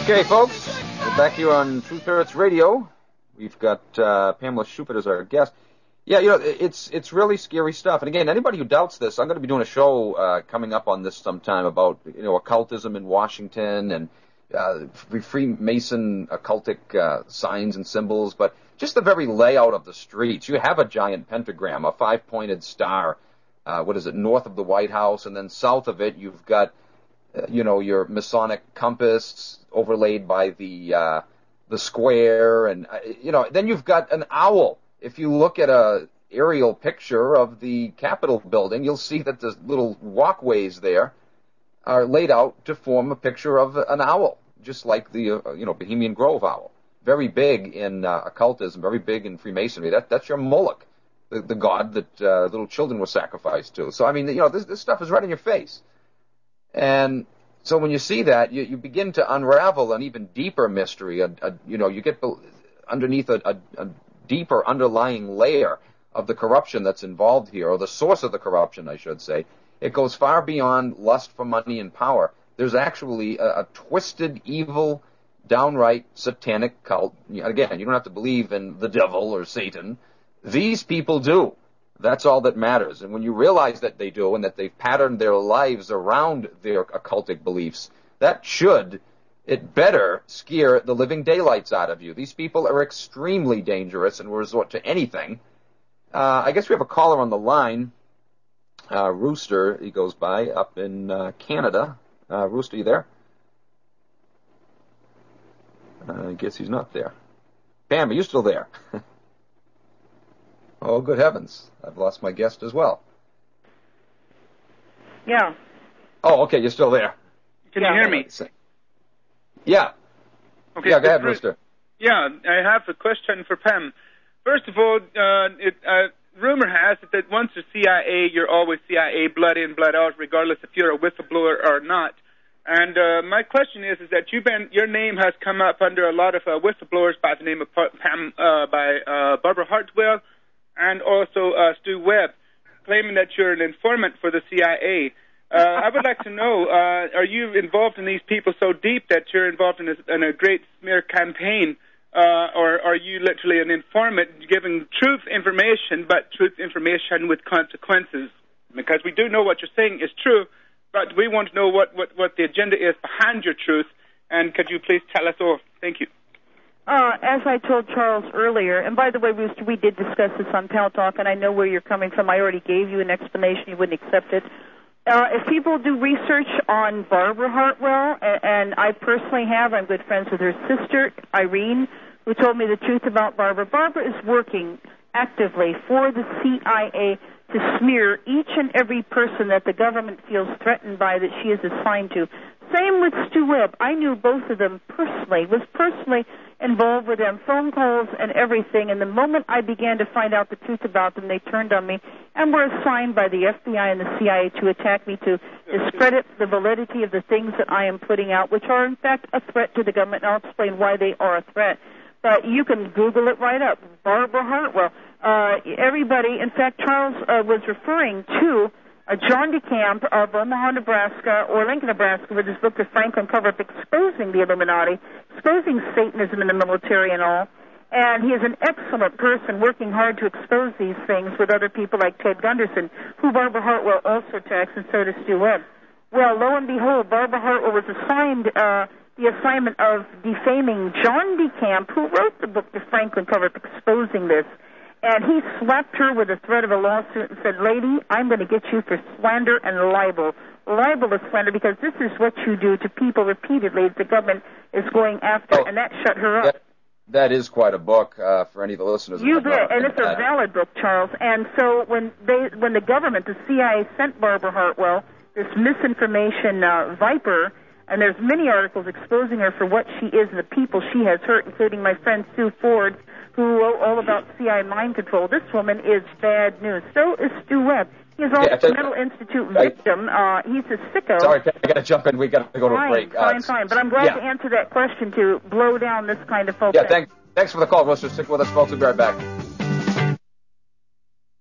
Okay, folks, we're back here on Truth Hurts Radio. We've got Pamela Schubert as our guest. Yeah, it's really scary stuff. And again, anybody who doubts this, I'm going to be doing a show coming up on this sometime about occultism in Washington and Freemason occultic signs and symbols, but just the very layout of the streets. You have a giant pentagram, a 5-pointed star. North of the White House, and then south of it, you've got your Masonic compass overlaid by the square, and then you've got an owl. If you look at a aerial picture of the Capitol building, you'll see that the little walkways there are laid out to form a picture of an owl, just like the Bohemian Grove owl. Very big in occultism, very big in Freemasonry. That's your Moloch, the god that little children were sacrificed to. So this stuff is right in your face. And so when you see that, you begin to unravel an even deeper mystery. You get underneath a deeper underlying layer of the corruption that's involved here, or the source of the corruption, I should say. It goes far beyond lust for money and power. There's actually a twisted, evil, downright satanic cult. Again, you don't have to believe in the devil or Satan. These people do. That's all that matters. And when you realize that they do and that they've patterned their lives around their occultic beliefs, it better scare the living daylights out of you. These people are extremely dangerous and will resort to anything. I guess we have a caller on the line. Rooster, he goes by, up in Canada. Rooster, you there? I guess he's not there. Pam, are you still there? Oh, good heavens. I've lost my guest as well. Yeah. Oh, okay, you're still there. Can you hear me? Yeah. Okay. Yeah, go ahead, Rooster. Yeah, I have a question for Pam. First of all, rumor has it that once you're CIA, you're always CIA, blood in, blood out, regardless if you're a whistleblower or not. And my question is that your name has come up under a lot of whistleblowers by the name of Barbara Hartwell, and also Stu Webb, claiming that you're an informant for the CIA. I would like to know, are you involved in these people so deep that you're involved in a great smear campaign, or are you literally an informant giving truth information, but truth information with consequences? Because we do know what you're saying is true, but we want to know what the agenda is behind your truth, and could you please tell us all? Thank you. As I told Charles earlier, and by the way, Rooster, we did discuss this on Pal Talk, and I know where you're coming from. I already gave you an explanation. You wouldn't accept it. If people do research on Barbara Hartwell, and I personally have, I'm good friends with her sister, Irene, who told me the truth about Barbara. Barbara is working actively for the CIA to smear each and every person that the government feels threatened by that she is assigned to. Same with Stu Webb. I knew both of them personally, was personally involved with them, phone calls and everything. And the moment I began to find out the truth about them, they turned on me and were assigned by the FBI and the CIA to attack me, to discredit the validity of the things that I am putting out, which are in fact a threat to the government, and I'll explain why they are a threat. But you can Google it right up, Barbara Hartwell. Everybody, in fact, Charles was referring to John DeCamp of Omaha, Nebraska, or Lincoln, Nebraska, with his book, The Franklin Cover-Up, exposing the Illuminati, exposing Satanism in the military and all. And he is an excellent person working hard to expose these things with other people like Ted Gunderson, who Barbara Hartwell also attacks, and so does Stu Webb. Well, lo and behold, Barbara Hartwell was assigned the assignment of defaming John DeCamp, who wrote the book, The Franklin Cover-Up, exposing this. And he slapped her with the threat of a lawsuit and said, "Lady, I'm going to get you for slander and libel." Libel is slander because this is what you do to people repeatedly that the government is going after, and that shut her up. That is quite a book for any of the listeners. You bet, and it's a valid book, Charles. And so when the government, the CIA, sent Barbara Hartwell this misinformation viper, and there's many articles exposing her for what she is and the people she has hurt, including my friend Sue Ford, who wrote all about CIA mind control. This woman is bad news. So is Stu Webb. He is also a mental institute victim. He's a sicko. Sorry, I got to jump in. We got to go to a break. Fine. But I'm glad to answer that question to blow down this kind of focus. Yeah, thanks for the call, Rooster. Stick with us, folks. We'll be right back.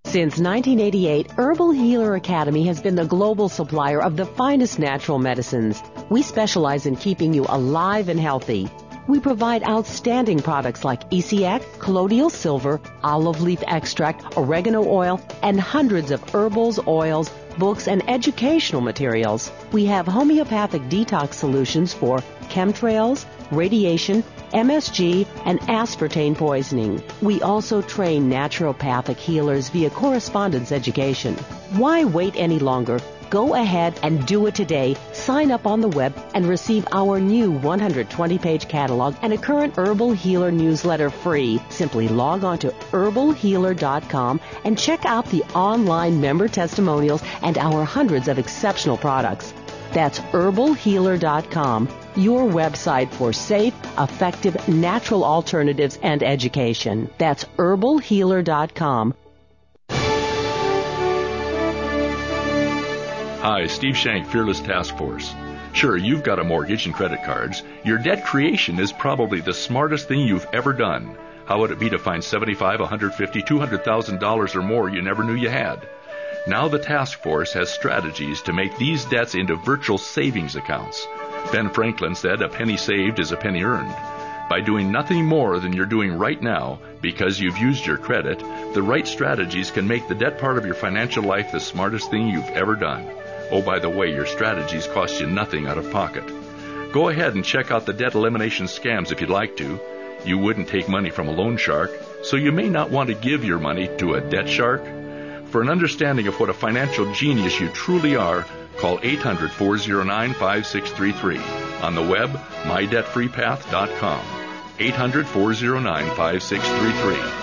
Since 1988, Herbal Healer Academy has been the global supplier of the finest natural medicines. We specialize in keeping you alive and healthy. We provide outstanding products like ECX, colloidal silver, olive leaf extract, oregano oil, and hundreds of herbals, oils, books, and educational materials. We have homeopathic detox solutions for chemtrails, radiation, MSG, and aspartame poisoning. We also train naturopathic healers via correspondence education. Why wait any longer? Go ahead and do it today. Sign up on the web and receive our new 120-page catalog and a current Herbal Healer newsletter free. Simply log on to herbalhealer.com and check out the online member testimonials and our hundreds of exceptional products. That's herbalhealer.com, your website for safe, effective, natural alternatives and education. That's herbalhealer.com. Hi, Steve Shank, Fearless Task Force. Sure, you've got a mortgage and credit cards. Your debt creation is probably the smartest thing you've ever done. How would it be to find $75,000, $150,000, $200,000 or more you never knew you had? Now the task force has strategies to make these debts into virtual savings accounts. Ben Franklin said a penny saved is a penny earned. By doing nothing more than you're doing right now because you've used your credit, the right strategies can make the debt part of your financial life the smartest thing you've ever done. Oh, by the way, your strategies cost you nothing out of pocket. Go ahead and check out the debt elimination scams if you'd like to. You wouldn't take money from a loan shark, so you may not want to give your money to a debt shark. For an understanding of what a financial genius you truly are, call 800-409-5633. On the web, mydebtfreepath.com. 800-409-5633.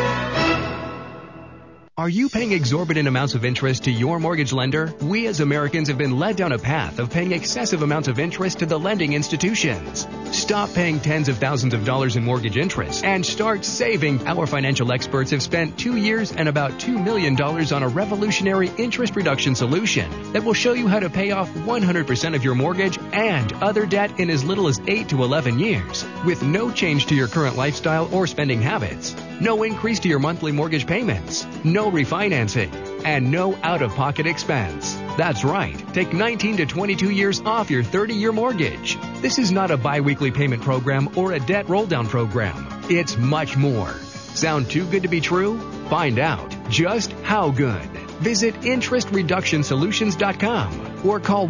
Are you paying exorbitant amounts of interest to your mortgage lender? We as Americans have been led down a path of paying excessive amounts of interest to the lending institutions. Stop paying tens of thousands of dollars in mortgage interest and start saving. Our financial experts have spent 2 years and about $2 million on a revolutionary interest reduction solution that will show you how to pay off 100% of your mortgage and other debt in as little as 8 to 11 years with no change to your current lifestyle or spending habits. No increase to your monthly mortgage payments, no refinancing, and no out-of-pocket expense. That's right. Take 19 to 22 years off your 30-year mortgage. This is not a bi-weekly payment program or a debt roll-down program. It's much more. Sound too good to be true? Find out just how good. Visit interestreductionsolutions.com or call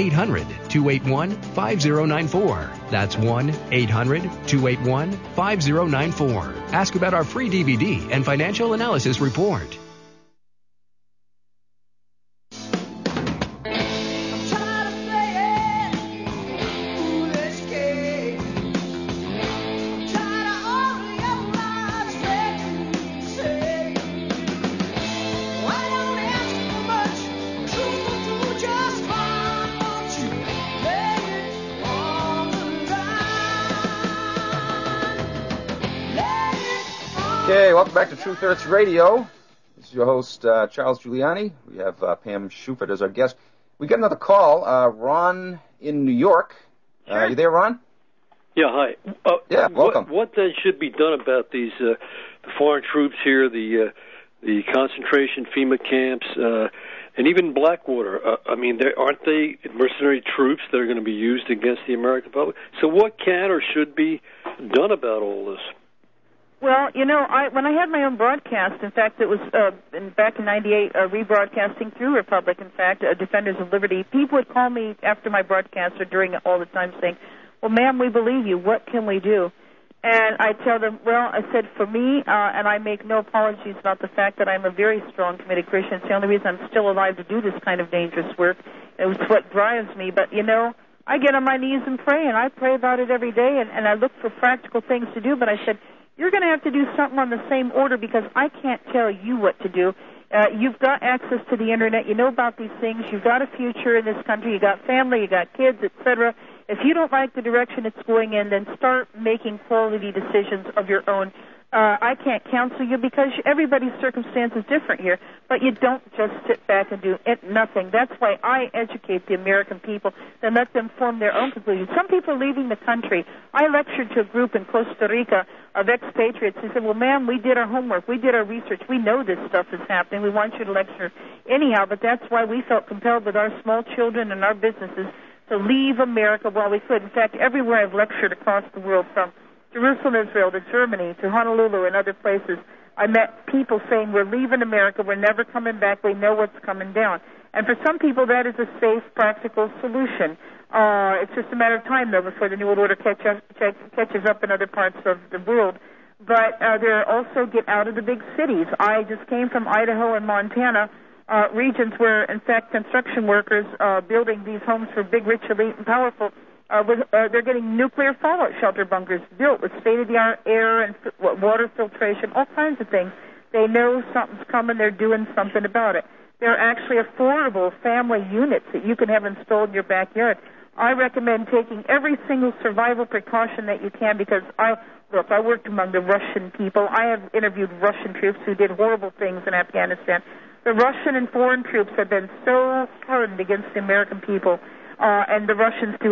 1-800-281-5094. That's 1-800-281-5094. Ask about our free DVD and financial analysis report. Okay, welcome back to Truth Hurts Radio. This is your host, Charles Giuliani. We have Pam Shuford as our guest. We got another call. Ron in New York. Sure. You there, Ron? Yeah, hi. Yeah, welcome. What then should be done about these the foreign troops here, the concentration FEMA camps, and even Blackwater? Aren't they mercenary troops that are going to be used against the American public? So what can or should be done about all this? Well, when I had my own broadcast, in fact, it was back in '98, rebroadcasting through Republic, in fact, Defenders of Liberty. People would call me after my broadcast or during it all the time saying, well, ma'am, we believe you. What can we do? And I tell them, well, I said, for me, and I make no apologies about the fact that I'm a very strong, committed Christian. It's the only reason I'm still alive to do this kind of dangerous work. It was what drives me. But, I get on my knees and pray, and I pray about it every day, and I look for practical things to do. But I said, you're going to have to do something on the same order because I can't tell you what to do. You've got access to the Internet. You know about these things. You've got a future in this country. You got family. You got kids, etc. If you don't like the direction it's going in, then start making quality decisions of your own. I can't counsel you because everybody's circumstance is different here. But you don't just sit back and do nothing. That's why I educate the American people and let them form their own conclusions. Some people are leaving the country. I lectured to a group in Costa Rica of expatriates. They said, well, ma'am, we did our homework. We did our research. We know this stuff is happening. We want you to lecture anyhow. But that's why we felt compelled with our small children and our businesses to leave America while we could. In fact, everywhere I've lectured across the world, from Jerusalem, Israel, to Germany, to Honolulu and other places, I met people saying, we're leaving America, we're never coming back, we know what's coming down. And for some people, that is a safe, practical solution. It's just a matter of time, though, before the New World Order catches up in other parts of the world. But there are also get out of the big cities. I just came from Idaho and Montana, regions where, in fact, construction workers building these homes for big, rich, elite, and powerful, they're getting nuclear fallout shelter bunkers built with state-of-the-art air and water filtration, all kinds of things. They know something's coming. They're doing something about it. There are actually affordable family units that you can have installed in your backyard. I recommend taking every single survival precaution that you can because I worked among the Russian people. I have interviewed Russian troops who did horrible things in Afghanistan. The Russian and foreign troops have been so hardened against the American people. And the Russians do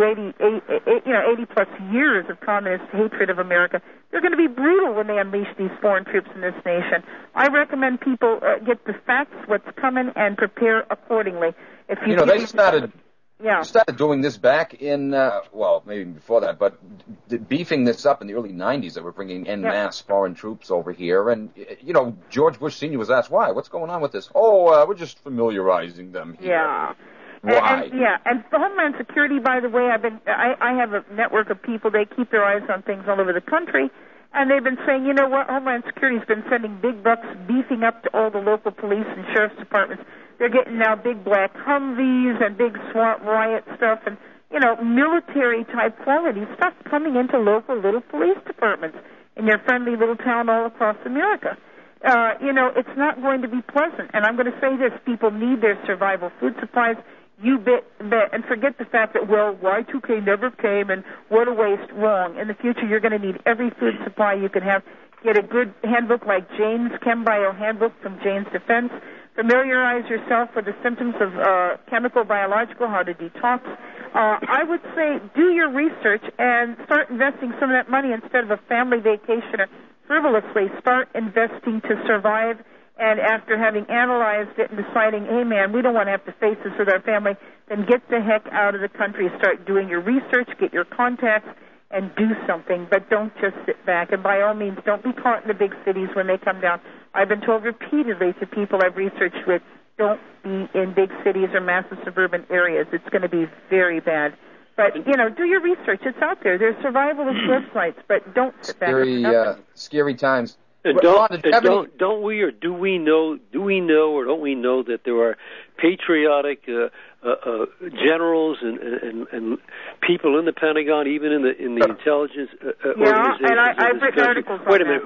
80-plus years of communist hatred of America. They're going to be brutal when they unleash these foreign troops in this nation. I recommend people get the facts, what's coming, and prepare accordingly. If you they started doing this back in, maybe before that, but beefing this up in the early 90s. That we're bringing en masse foreign troops over here. And, George Bush Sr. was asked, why? What's going on with this? We're just familiarizing them here. Yeah. Why? And for Homeland Security, by the way, I have a network of people. They keep their eyes on things all over the country, and they've been saying, you know what, Homeland Security's been sending big bucks, beefing up to all the local police and sheriff's departments. They're getting now big black Humvees and big SWAT riot stuff, and military type quality stuff coming into local little police departments in your friendly little town all across America. It's not going to be pleasant, and I'm going to say this: people need their survival food supplies. You bet, and forget the fact that, Y2K never came, and what a waste. Wrong. In the future, you're going to need every food supply you can have. Get a good handbook like Jane's Chem-Bio Handbook from Jane's Defense. Familiarize yourself with the symptoms of chemical, biological, how to detox. I would say do your research and start investing some of that money instead of a family vacation or frivolously. Start investing to survive. And after having analyzed it and deciding, hey, man, we don't want to have to face this with our family, then get the heck out of the country. Start doing your research, get your contacts, and do something. But don't just sit back. And by all means, don't be caught in the big cities when they come down. I've been told repeatedly to people I've researched with, don't be in big cities or massive suburban areas. It's going to be very bad. But, do your research. It's out there. There's survivalist websites, but don't sit back. Scary times. And don't we or do we know or don't we know that there are patriotic generals and people in the Pentagon, even in the intelligence organizations? And I've written articles on that. Wait a minute,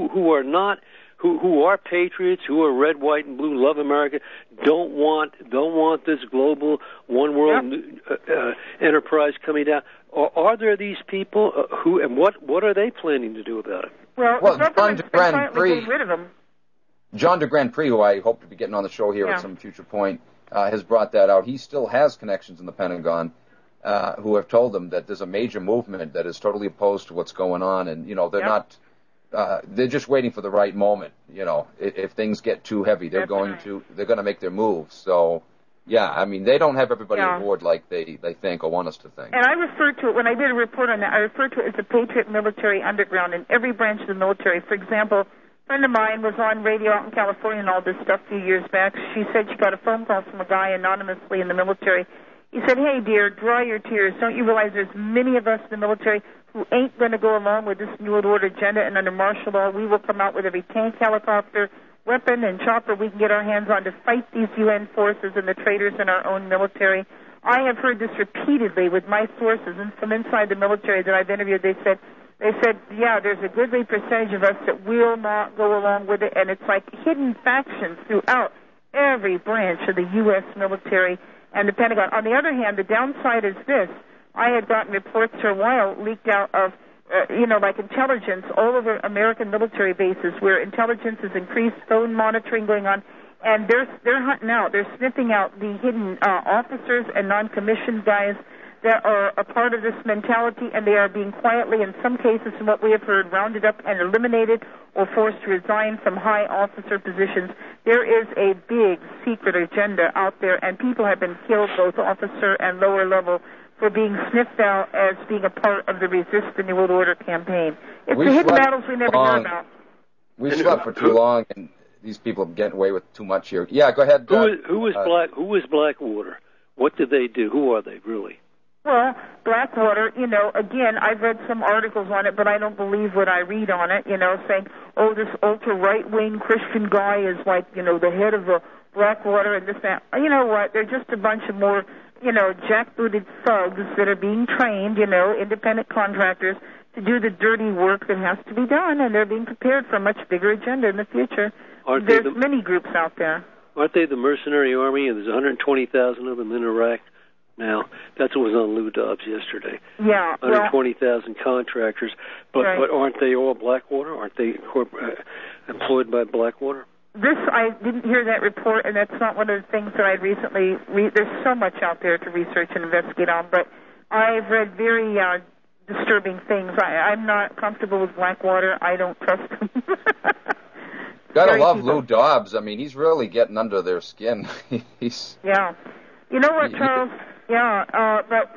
who are patriots, who are red, white, and blue, love America, don't want this global one world enterprise coming down. Are there these people and what are they planning to do about it? Well John de Grand Prix, rid of them. John de Grand Prix, who I hope to be getting on the show here at some future point, has brought that out. He still has connections in the Pentagon who have told him that there's a major movement that is totally opposed to what's going on, and they're not. They're just waiting for the right moment. If things get too heavy, they're going to make their moves. So. Yeah, I mean, they don't have everybody on board like they think or want us to think. And I refer to it, when I did a report on that, I refer to it as the Patriot Military Underground in every branch of the military. For example, a friend of mine was on radio out in California and all this stuff a few years back. She said she got a phone call from a guy anonymously in the military. He said, hey, dear, dry your tears. Don't you realize there's many of us in the military who ain't going to go along with this New World Order agenda, and under martial law, we will come out with every tank, helicopter, weapon and chopper we can get our hands on to fight these UN forces and the traitors in our own military. I have heard this repeatedly with my sources and from inside the military that I've interviewed. They said, yeah, there's a goodly percentage of us that will not go along with it, and it's like hidden factions throughout every branch of the U.S. military and the Pentagon. On the other hand, the downside is this. I had gotten reports for a while leaked out of like intelligence all over American military bases where intelligence is increased, phone monitoring going on, and they're hunting out, they're sniffing out the hidden officers and non-commissioned guys that are a part of this mentality, and they are being quietly, in some cases, from what we have heard, rounded up and eliminated or forced to resign from high officer positions. There is a big secret agenda out there, and people have been killed, both officer and lower level, for being sniffed out as being a part of the Resist the New World Order campaign. It's the hidden battles we never hear about. We slept for too long, and these people are getting away with too much here. Yeah, go ahead. Who was Blackwater? What did they do? Who are they, really? Well, Blackwater, again, I've read some articles on it, but I don't believe what I read on it, saying, this ultra-right-wing Christian guy is like, the head of the Blackwater and this, that. You know what? They're just a bunch of more, jackbooted thugs that are being trained, independent contractors to do the dirty work that has to be done, and they're being prepared for a much bigger agenda in the future. There's many groups out there. Aren't they the mercenary army, and there's 120,000 of them in Iraq? Now, that's what was on Lou Dobbs yesterday. Yeah, 120,000 contractors, but aren't they all Blackwater? Aren't they employed by Blackwater? I didn't hear that report, and that's not one of the things that I recently there's so much out there to research and investigate on, but I've read very disturbing things. I'm not comfortable with Blackwater. I don't trust them. Gotta love Lou Dobbs. I mean, he's really getting under their skin. Yeah. You know what, Charles? Yeah, but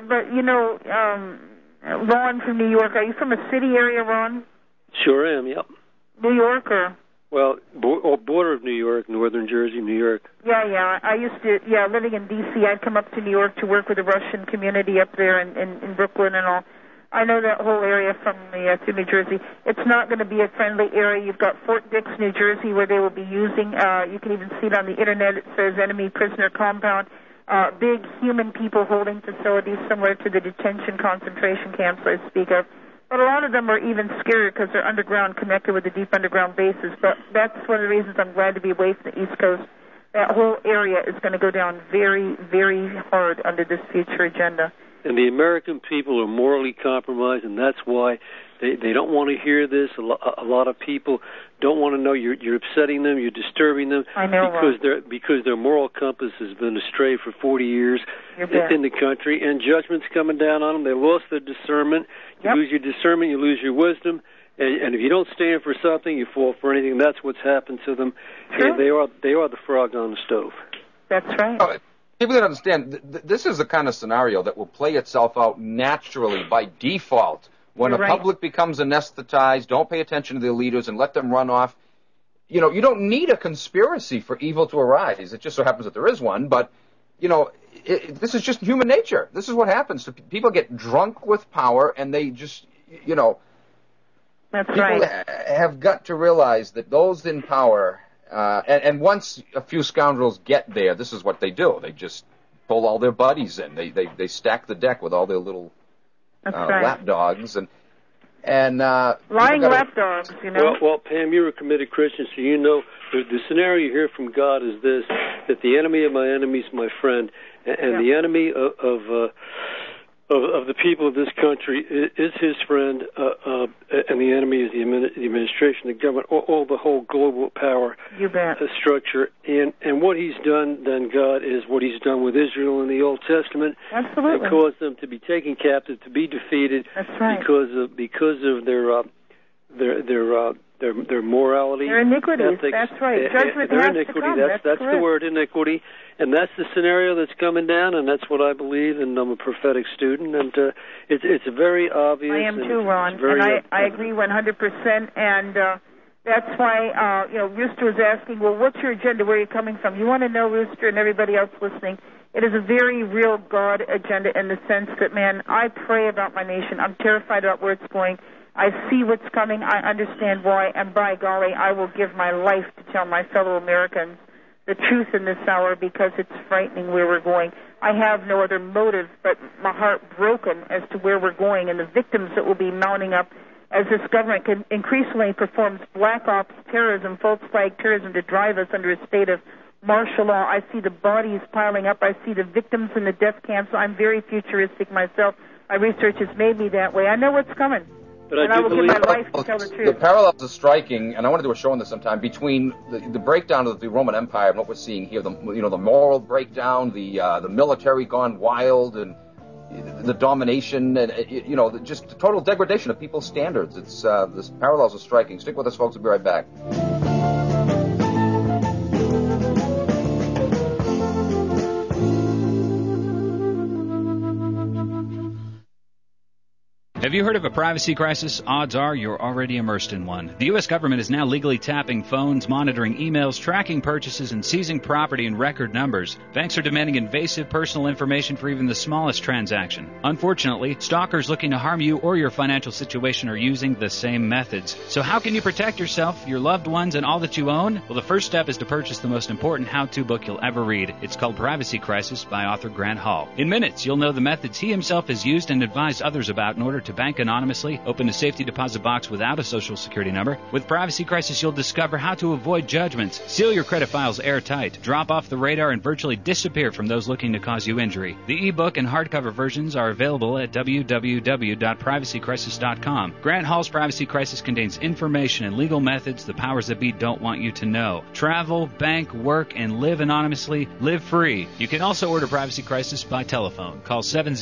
Ron from New York. Are you from a city area, Ron? Sure am, yep. New York or? Well, border of New York, northern Jersey, New York. Yeah. I used to, living in D.C., I'd come up to New York to work with the Russian community up there in Brooklyn and all. I know that whole area from through New Jersey. It's not going to be a friendly area. You've got Fort Dix, New Jersey, where they will be using, you can even see it on the Internet, it says enemy prisoner compound. Big human people holding facilities similar to the detention concentration camps I speak of. But a lot of them are even scarier because they're underground, connected with the deep underground bases. But that's one of the reasons I'm glad to be away from the East Coast. That whole area is going to go down very, very hard under this future agenda. And the American people are morally compromised, and that's why they don't want to hear this. A lot of people don't want to know. You're upsetting them. You're disturbing them. I know, because their moral compass has been astray for 40 years in the country, and judgment's coming down on them. They lost their discernment. You lose your discernment. You lose your wisdom. And if you don't stand for something, you fall for anything. That's what's happened to them. Sure. And they are the frog on the stove. That's right. People don't understand, this is the kind of scenario that will play itself out naturally by default. When the public becomes anesthetized, don't pay attention to the leaders and let them run off. You don't need a conspiracy for evil to arise. It just so happens that there is one, but, this is just human nature. This is what happens. People get drunk with power, and they just, That's people right. have got to realize that those in power, and once a few scoundrels get there, this is what they do. They just pull all their buddies in. They stack the deck with all their little lapdogs and lying lapdogs. Well, Pam, you're a committed Christian, so you know the scenario you hear from God is this: that the enemy of my enemy is my friend, and the enemy of the people of this country is his friend, and the enemy is the administration, the government, all the whole global power structure. And what he's done, then, God, is what he's done with Israel in the Old Testament. Absolutely. And caused them to be taken captive, to be defeated. That's right. Because of their morality, their iniquities. Ethics, that's right. Judgment their has iniquity. to come. That's the word, iniquity, and that's the scenario that's coming down, and that's what I believe. And I'm a prophetic student, and it's very obvious. I am too, Ron, and I agree 100%. And that's why Rooster was asking, well, what's your agenda? Where are you coming from? You want to know, Rooster, and everybody else listening. It is a very real God agenda in the sense that, man, I pray about my nation. I'm terrified about where it's going. I see what's coming. I understand why. And by golly, I will give my life to tell my fellow Americans the truth in this hour because it's frightening where we're going. I have no other motive but my heart broken as to where we're going and the victims that will be mounting up as this government increasingly performs black ops terrorism, false flag terrorism to drive us under a state of martial law. I see the bodies piling up. I see the victims in the death camps. I'm very futuristic myself. My research has made me that way. I know what's coming. But and I will give my life to tell the truth. The parallels are striking, and I want to do a show on this sometime, between the breakdown of the Roman Empire and what we're seeing here. The moral breakdown, the military gone wild, and the domination, and just the total degradation of people's standards. It's this parallels are striking. Stick with us, folks. We'll be right back. Have you heard of a privacy crisis? Odds are you're already immersed in one. The U.S. government is now legally tapping phones, monitoring emails, tracking purchases, and seizing property in record numbers. Banks are demanding invasive personal information for even the smallest transaction. Unfortunately, stalkers looking to harm you or your financial situation are using the same methods. So how can you protect yourself, your loved ones, and all that you own? Well, the first step is to purchase the most important how-to book you'll ever read. It's called Privacy Crisis by author Grant Hall. In minutes, you'll know the methods he himself has used and advised others about in order to bank anonymously, open a safety deposit box without a social security number. With Privacy Crisis, you'll discover how to avoid judgments, seal your credit files airtight, drop off the radar, and virtually disappear from those looking to cause you injury. The ebook and hardcover versions are available at www.privacycrisis.com. Grant Hall's Privacy Crisis contains information and legal methods the powers that be don't want you to know. Travel, bank, work, and live anonymously. Live free. You can also order Privacy Crisis by telephone. Call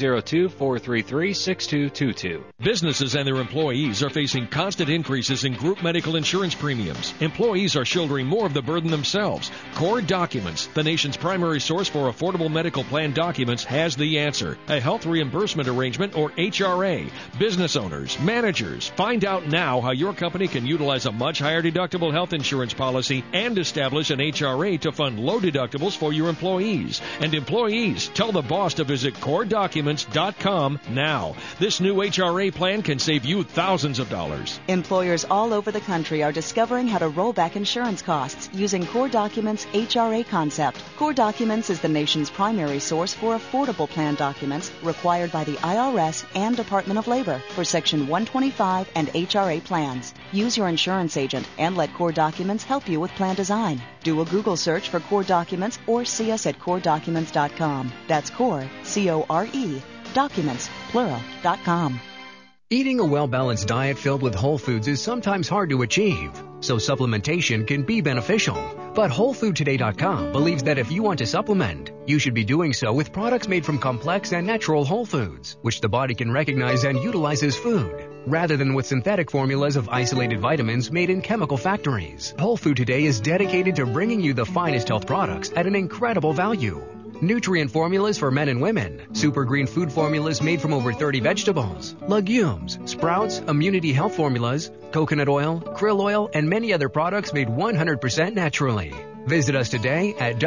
702-433-6222. Businesses and their employees are facing constant increases in group medical insurance premiums. Employees are shouldering more of the burden themselves. Core Documents, the nation's primary source for affordable medical plan documents, has the answer. A health reimbursement arrangement, or HRA. Business owners, managers, find out now how your company can utilize a much higher deductible health insurance policy and establish an HRA to fund low deductibles for your employees. And employees, tell the boss to visit CoreDocuments.com now. This new HRA plan can save you thousands of dollars. Employers all over the country are discovering how to roll back insurance costs using Core Documents' HRA concept. Core Documents is the nation's primary source for affordable plan documents required by the IRS and Department of Labor for Section 125 and HRA plans. Use your insurance agent and let Core Documents help you with plan design. Do a Google search for Core Documents or see us at CoreDocuments.com. That's Core, C-O-R-E, Documents, plural.com. Eating a well-balanced diet filled with whole foods is sometimes hard to achieve, so supplementation can be beneficial. But WholeFoodToday.com believes that if you want to supplement, you should be doing so with products made from complex and natural whole foods, which the body can recognize and utilize as food, rather than with synthetic formulas of isolated vitamins made in chemical factories. Whole Food Today is dedicated to bringing you the finest health products at an incredible value. Nutrient formulas for men and women, super green food formulas made from over 30 vegetables, legumes, sprouts, immunity health formulas, coconut oil, krill oil, and many other products made 100% naturally. Visit us today at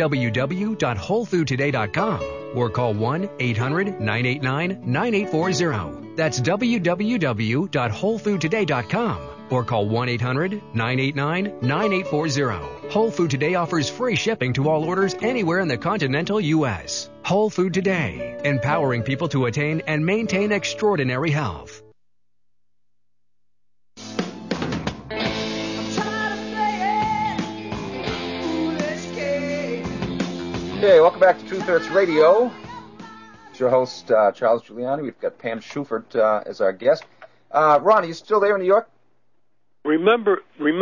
www.wholefoodtoday.com or call 1-800-989-9840. That's www.wholefoodtoday.com or call 1-800-989-9840. Whole Food Today offers free shipping to all orders anywhere in the continental U.S. Whole Food Today, empowering people to attain and maintain extraordinary health. Okay, welcome back to Truth Hurts Radio. It's your host, Charles Giuliani. We've got Pam Schufert as our guest. Ron, are you still there in New York? Remember,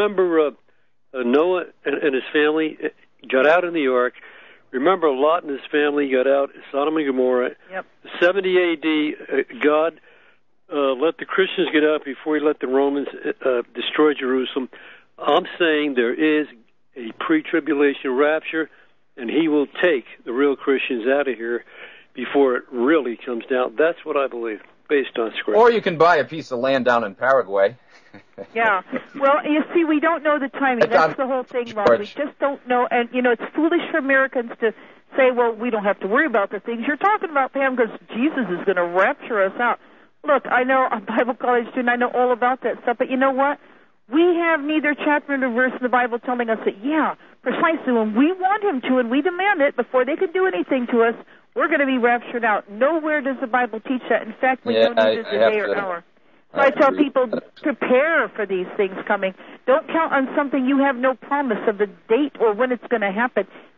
Noah and his family got out of New York. Remember, Lot and his family got out Sodom and Gomorrah. Yep. 70 A.D., God let the Christians get out before he let the Romans destroy Jerusalem. I'm saying there is a pre-tribulation rapture, and he will take the real Christians out of here before it really comes down. That's what I believe, based on Scripture. Or you can buy a piece of land down in Paraguay. Yeah. Well, you see, we don't know the timing. That's the whole thing, Ron. We just don't know. And, it's foolish for Americans to say, well, we don't have to worry about the things you're talking about, Pam, because Jesus is going to rapture us out. Look, I know, I'm a Bible college student, I know all about that stuff, but you know what? We have neither chapter nor verse in the Bible telling us that, yeah, precisely when we want him to and we demand it before they can do anything to us, we're going to be raptured out. Nowhere does the Bible teach that. In fact, we don't need the day or hour. So I tell people, prepare for these things coming. Don't count on something you have no promise of the date or when it's going to happen.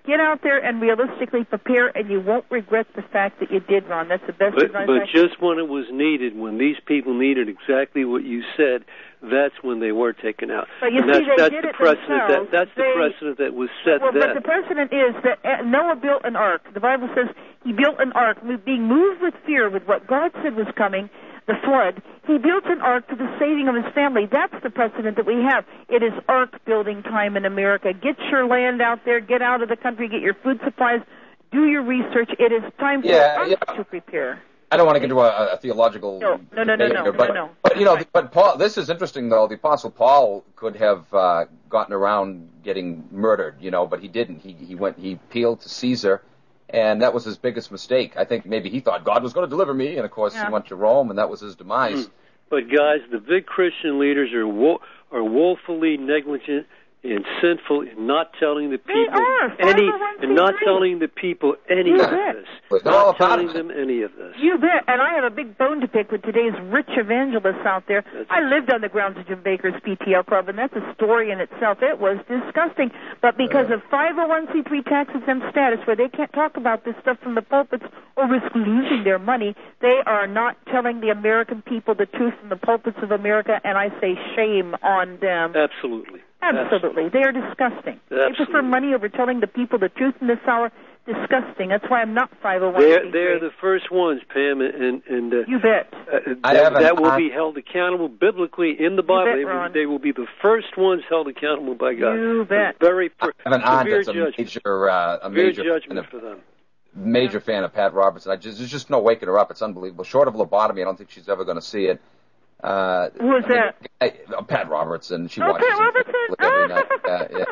Get out there and realistically prepare, and you won't regret the fact that you did, Ron. That's the best advice. But just when it was needed, when these people needed exactly what you said, that's when they were taken out. But you see, they did it themselves. That's the precedent that was set then. But the precedent is that Noah built an ark. The Bible says he built an ark, being moved with fear with what God said was coming, the flood. He built an ark for the saving of his family. That's the precedent that we have. It is ark building time in America. Get your land out there. Get out of the country. Get your food supplies. Do your research. It is time for us to prepare. I don't want to get into a theological No. But Paul, this is interesting though. The Apostle Paul could have gotten around getting murdered, but he didn't. He appealed to Caesar, and that was his biggest mistake. I think maybe he thought God was going to deliver me, and of course he went to Rome, and that was his demise. But guys, the big Christian leaders are woefully negligent and sinful in not telling the people telling the people any of this. Not telling them any of this. You bet. And I have a big bone to pick with today's rich evangelists out there. I lived on the grounds of Jim Baker's PTL Club, and that's a story in itself. It was disgusting. But because of 501c3 tax-exempt status, where they can't talk about this stuff from the pulpits or risk losing their money, they are not telling the American people the truth from the pulpits of America, and I say shame on them. Absolutely. They are disgusting. They prefer money over telling the people the truth in this hour. Disgusting. That's why I'm not 501c3. They're the first ones, Pam, and you bet. That will be held accountable biblically in the Bible. They will be the first ones held accountable by God. You bet. Major judgment for them. Major fan of Pat Robertson. There's just no waking her up. It's unbelievable. Short of lobotomy, I don't think she's ever going to see it. Who is that? Pat Robertson. She watches Pat Robertson every night.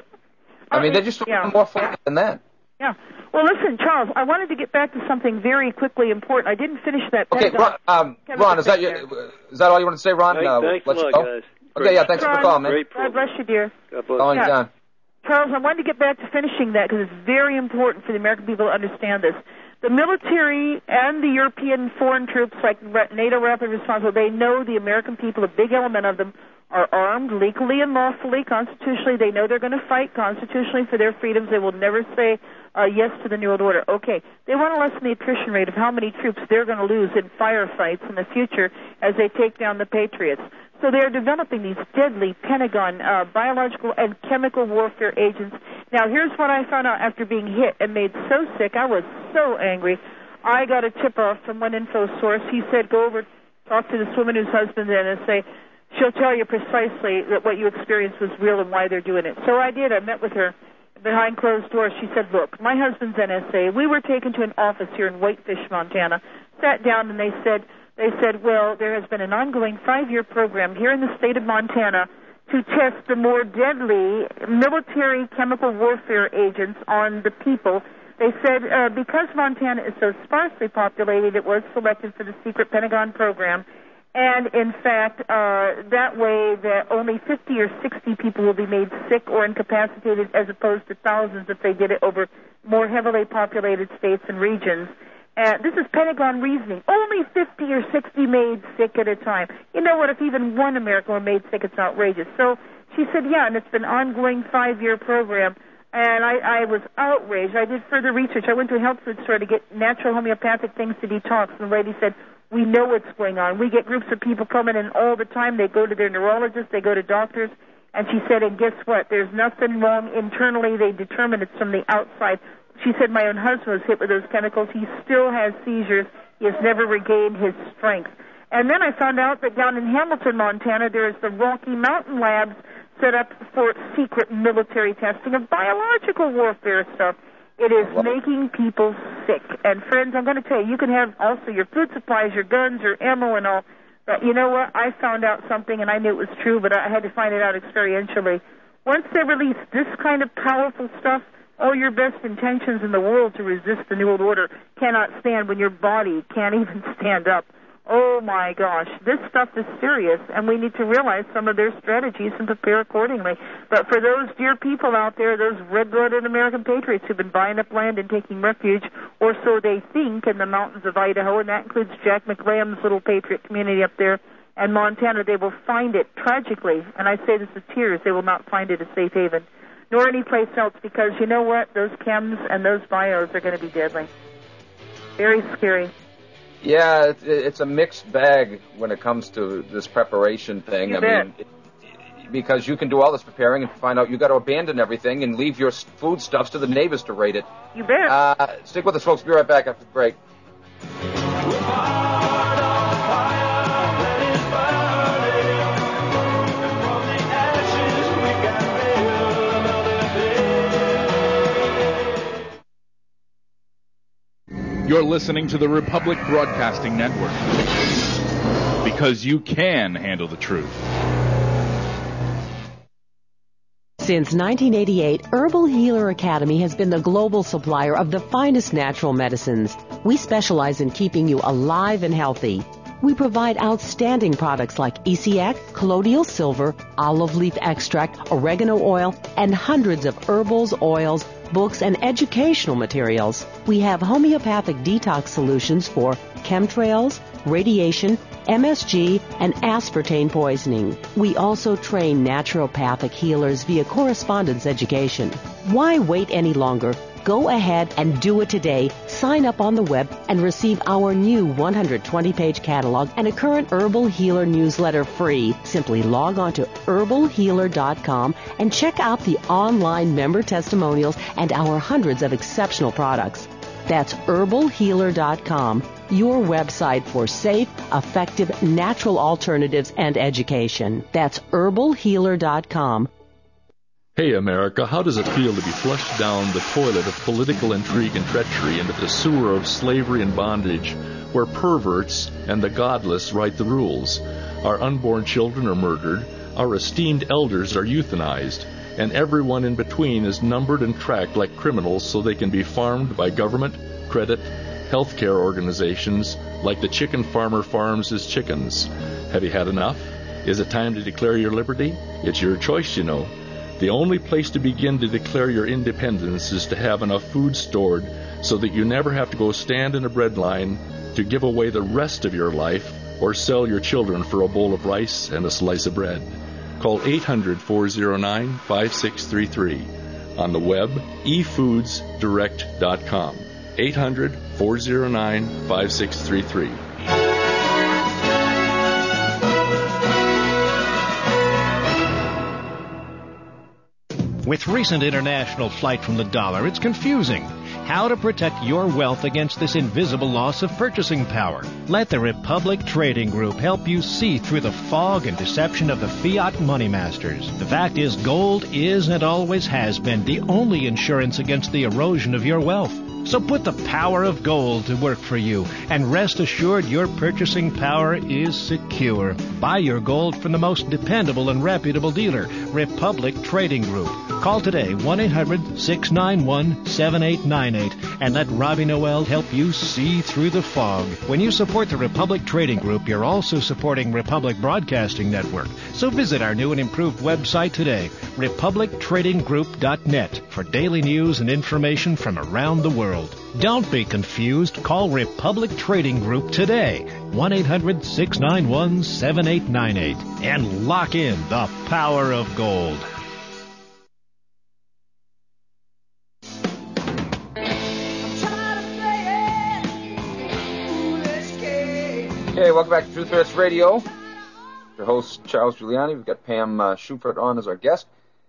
I mean, they're just more fun than that. Yeah. Well, listen, Charles, I wanted to get back to something very quickly important. I didn't finish that. Okay, Ron, is that all you want to say, Ron? Thanks a lot, guys. Okay, thanks for the call, man. God bless you, dear. God bless you. Charles, I wanted to get back to finishing that because it's very important for the American people to understand this. The military and the European foreign troops, like NATO Rapid Response, they know the American people, a big element of them, are armed legally and lawfully, constitutionally. They know they're going to fight constitutionally for their freedoms. They will never say yes to the New World Order. Okay, they want to lessen the attrition rate of how many troops they're going to lose in firefights in the future as they take down the Patriots. So they're developing these deadly Pentagon biological and chemical warfare agents. Now, here's what I found out after being hit and made so sick. I was so angry. I got a tip-off from one info source. He said, go over, talk to this woman whose husband's in and say, she'll tell you precisely that what you experienced was real and why they're doing it. So I did. I met with her behind closed doors. She said, look, my husband's NSA. We were taken to an office here in Whitefish, Montana, sat down, and they said, well, there has been an ongoing 5-year program here in the state of Montana to test the more deadly military chemical warfare agents on the people. They said because Montana is so sparsely populated, it was selected for the secret Pentagon program. And, in fact, that way that only 50 or 60 people will be made sick or incapacitated as opposed to thousands if they did it over more heavily populated states and regions. This is Pentagon reasoning. Only 50 or 60 made sick at a time. You know what? If even one American were made sick, it's outrageous. So she said, yeah, and it's been an ongoing 5-year program. And I was outraged. I did further research. I went to a health food store to get natural homeopathic things to detox. And the lady said, we know what's going on. We get groups of people coming in all the time. They go to their neurologists. They go to doctors. And she said, and guess what? There's nothing wrong internally. They determine it's from the outside. She said my own husband was hit with those chemicals. He still has seizures. He has never regained his strength. And then I found out that down in Hamilton, Montana, there is the Rocky Mountain Labs set up for secret military testing of biological warfare stuff. It is making people sick. And, friends, I'm going to tell you, you can have also your food supplies, your guns, your ammo and all. But you know what? I found out something, and I knew it was true, but I had to find it out experientially. Once they release this kind of powerful stuff, all your best intentions in the world to resist the New World Order cannot stand when your body can't even stand up. Oh, my gosh. This stuff is serious, and we need to realize some of their strategies and prepare accordingly. But for those dear people out there, those red-blooded American patriots who've been buying up land and taking refuge, or so they think, in the mountains of Idaho, and that includes Jack McGraham's little patriot community up there, and Montana, they will find it tragically, and I say this with tears, they will not find it a safe haven. nor any place else, because you know what? Those chems and those bios are going to be deadly. Very scary. Yeah, it's a mixed bag when it comes to this preparation thing. You bet. Because you can do all this preparing and find out you got to abandon everything and leave your foodstuffs to the neighbors to rate it. You bet. Stick with us, folks. Be right back after the break. You're listening to the Republic Broadcasting Network, because you can handle the truth. Since 1988, Herbal Healer Academy has been the global supplier of the finest natural medicines. We specialize in keeping you alive and healthy. We provide outstanding products like Isiac, colloidal silver, olive leaf extract, oregano oil, and hundreds of herbals, oils, books, and educational materials. We have homeopathic detox solutions for chemtrails, radiation, MSG, and aspartame poisoning. We also train naturopathic healers via correspondence education. Why wait any longer? Go ahead and do it today. Sign up on the web and receive our new 120-page catalog and a current Herbal Healer newsletter free. Simply log on to herbalhealer.com and check out the online member testimonials and our hundreds of exceptional products. That's herbalhealer.com, your website for safe, effective, natural alternatives and education. That's herbalhealer.com. Hey, America, how does it feel to be flushed down the toilet of political intrigue and treachery into the sewer of slavery and bondage, where perverts and the godless write the rules? Our unborn children are murdered, our esteemed elders are euthanized, and everyone in between is numbered and tracked like criminals so they can be farmed by government, credit, healthcare organizations like the chicken farmer farms his chickens. Have you had enough? Is it time to declare your liberty? It's your choice, you know. The only place to begin to declare your independence is to have enough food stored so that you never have to go stand in a bread line to give away the rest of your life or sell your children for a bowl of rice and a slice of bread. Call 800-409-5633. On the web, efoodsdirect.com. 800-409-5633. With recent international flight from the dollar, it's confusing. How to protect your wealth against this invisible loss of purchasing power. Let the Republic Trading Group help you see through the fog and deception of the fiat money masters. The fact is, gold is and always has been the only insurance against the erosion of your wealth. So put the power of gold to work for you, and rest assured your purchasing power is secure. Buy your gold from the most dependable and reputable dealer, Republic Trading Group. Call today, 1-800-691-7898, and let Robbie Noel help you see through the fog. When you support the Republic Trading Group, you're also supporting Republic Broadcasting Network. So visit our new and improved website today, republictradinggroup.net, for daily news and information from around the world. Don't be confused. Call Republic Trading Group today, 1-800-691-7898, and lock in the power of gold. Okay, welcome back to Truth Hurts Radio. Your host, Charles Giuliani. We've got Pam Schubert on as our guest.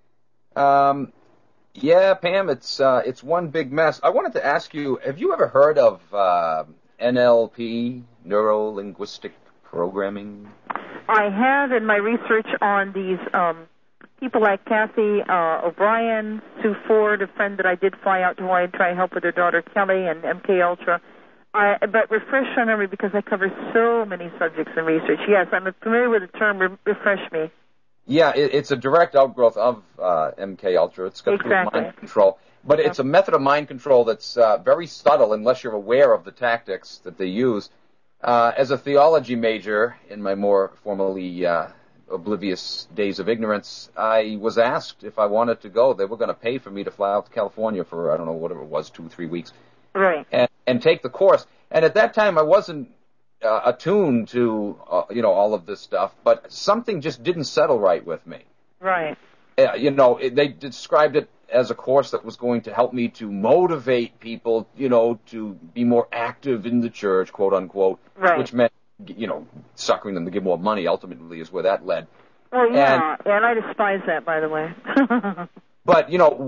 Yeah, Pam, it's one big mess. I wanted to ask you, have you ever heard of NLP, Neuro-Linguistic Programming? I have in my research on these people like Kathy O'Brien, Sue Ford, a friend that I did fly out to Hawaii and try to help with her daughter Kelly, and MK Ultra. But refresh my memory, because I cover so many subjects in research. Yes, I'm familiar with the term. Refresh me. Yeah, it's a direct outgrowth of MK Ultra. It's got mind control, but it's a method of mind control that's very subtle unless you're aware of the tactics that they use. As a theology major in my more formerly oblivious days of ignorance, I was asked if I wanted to go. They were going to pay for me to fly out to California for, I don't know, whatever it was, 2-3 weeks. Right. And take the course. And at that time, I wasn't attuned to, all of this stuff, but something just didn't settle right with me. Right. They described it as a course that was going to help me to motivate people, to be more active in the church, quote unquote, right. Which meant, suckering them to give more money ultimately is where that led. Oh, yeah, and I despise that, by the way. But,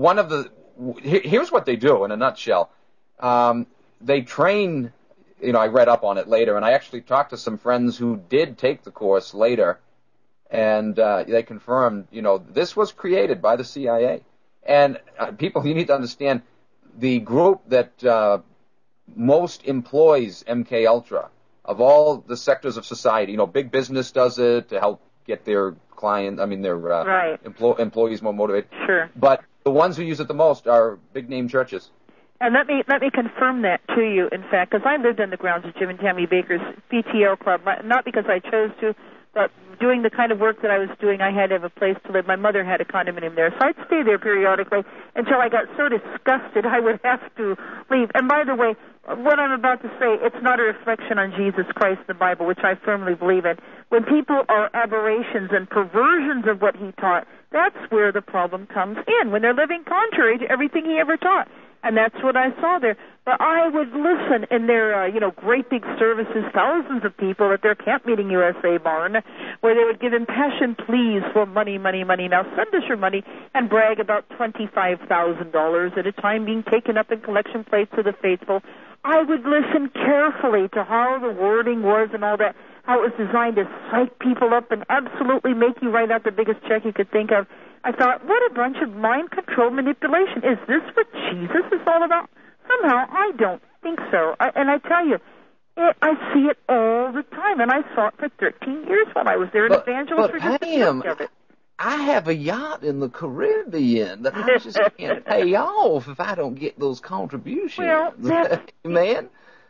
here's what they do in a nutshell. They train, I read up on it later, and I actually talked to some friends who did take the course later, and they confirmed, this was created by the CIA. And people, you need to understand, the group that most employs MKUltra, of all the sectors of society, big business does it to help get their right. employees more motivated. Sure. But the ones who use it the most are big-name churches. And let me confirm that to you, in fact, because I lived on the grounds of Jim and Tammy Baker's PTO club, not because I chose to, but doing the kind of work that I was doing, I had to have a place to live. My mother had a condominium there, so I'd stay there periodically until I got so disgusted I would have to leave. And by the way, what I'm about to say, it's not a reflection on Jesus Christ in the Bible, which I firmly believe in. When people are aberrations and perversions of what he taught, that's where the problem comes in, when they're living contrary to everything he ever taught. And that's what I saw there. But I would listen in their, great big services, thousands of people at their Camp Meeting USA barn, where they would give impassioned pleas for money, money, money. Now send us your money, and brag about $25,000 at a time being taken up in collection plates of the faithful. I would listen carefully to how the wording was and all that, how it was designed to psych people up and absolutely make you write out the biggest check you could think of. I thought, what a bunch of mind control manipulation. Is this what Jesus is all about? Somehow, I don't think so. And I tell you, I see it all the time, and I saw it for 13 years while I was there, an evangelist for just of it. I have a yacht in the Caribbean that I just can't pay off if I don't get those contributions. Well, man.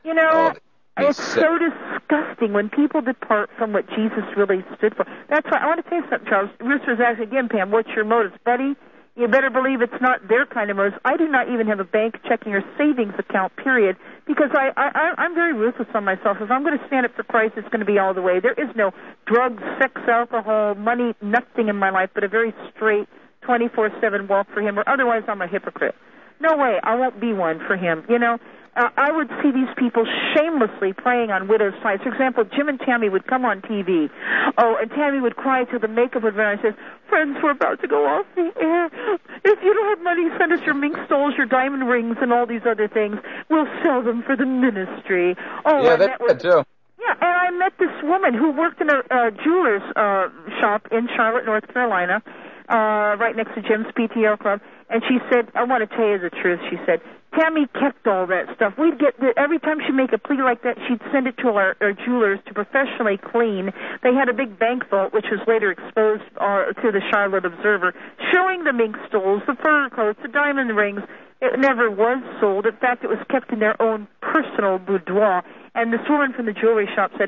It's so disgusting when people depart from what Jesus really stood for. That's why I want to tell you something, Charles. Rooster's asking again, Pam, what's your motives? Buddy, you better believe it's not their kind of motives. I do not even have a bank checking or savings account, period, because I'm very ruthless on myself. If I'm going to stand up for Christ, it's going to be all the way. There is no drugs, sex, alcohol, money, nothing in my life but a very straight 24/7 walk for him, or otherwise I'm a hypocrite. No way, I won't be one for him, I would see these people shamelessly preying on widows' sites. For example, Jim and Tammy would come on TV. Oh, and Tammy would cry till the makeup would run. I says, friends, we're about to go off the air. If you don't have money, send us your mink stoles, your diamond rings, and all these other things. We'll sell them for the ministry. Oh, yeah, that's good, too. Yeah, and I met this woman who worked in a jeweler's shop in Charlotte, North Carolina, right next to Jim's PTO club. And she said, I want to tell you the truth, she said, Tammy kept all that stuff. We'd get every time she'd make a plea like that, she'd send it to our jewelers to professionally clean. They had a big bank vault, which was later exposed to the Charlotte Observer, showing the mink stoles, the fur coats, the diamond rings. It never was sold. In fact, it was kept in their own personal boudoir. And this woman from the jewelry shop said,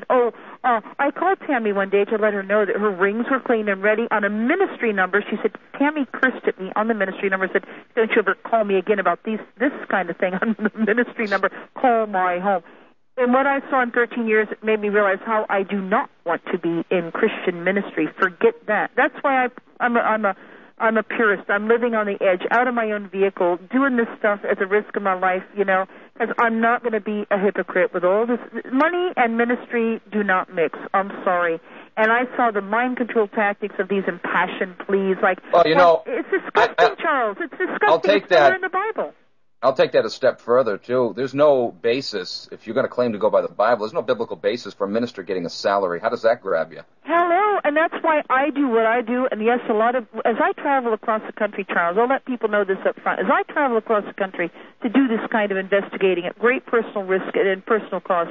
I called Tammy one day to let her know that her rings were clean and ready on a ministry number. She said, Tammy cursed at me on the ministry number, said, don't you ever call me again about this kind of thing on the ministry number. Call my home. And what I saw in 13 years, it made me realize how I do not want to be in Christian ministry. Forget that. That's why I'm a purist. I'm living on the edge, out of my own vehicle, doing this stuff at the risk of my life, because I'm not going to be a hypocrite with all this. Money and ministry do not mix. I'm sorry. And I saw the mind control tactics of these impassioned pleas. It's disgusting, Charles. It's disgusting. I'll take that. In the Bible. I'll take that a step further, too. There's no basis, if you're going to claim to go by the Bible, there's no biblical basis for a minister getting a salary. How does that grab you? Hello, and that's why I do what I do, and yes, as I travel across the country, Charles, I'll let people know this up front, as I travel across the country to do this kind of investigating at great personal risk and personal cost,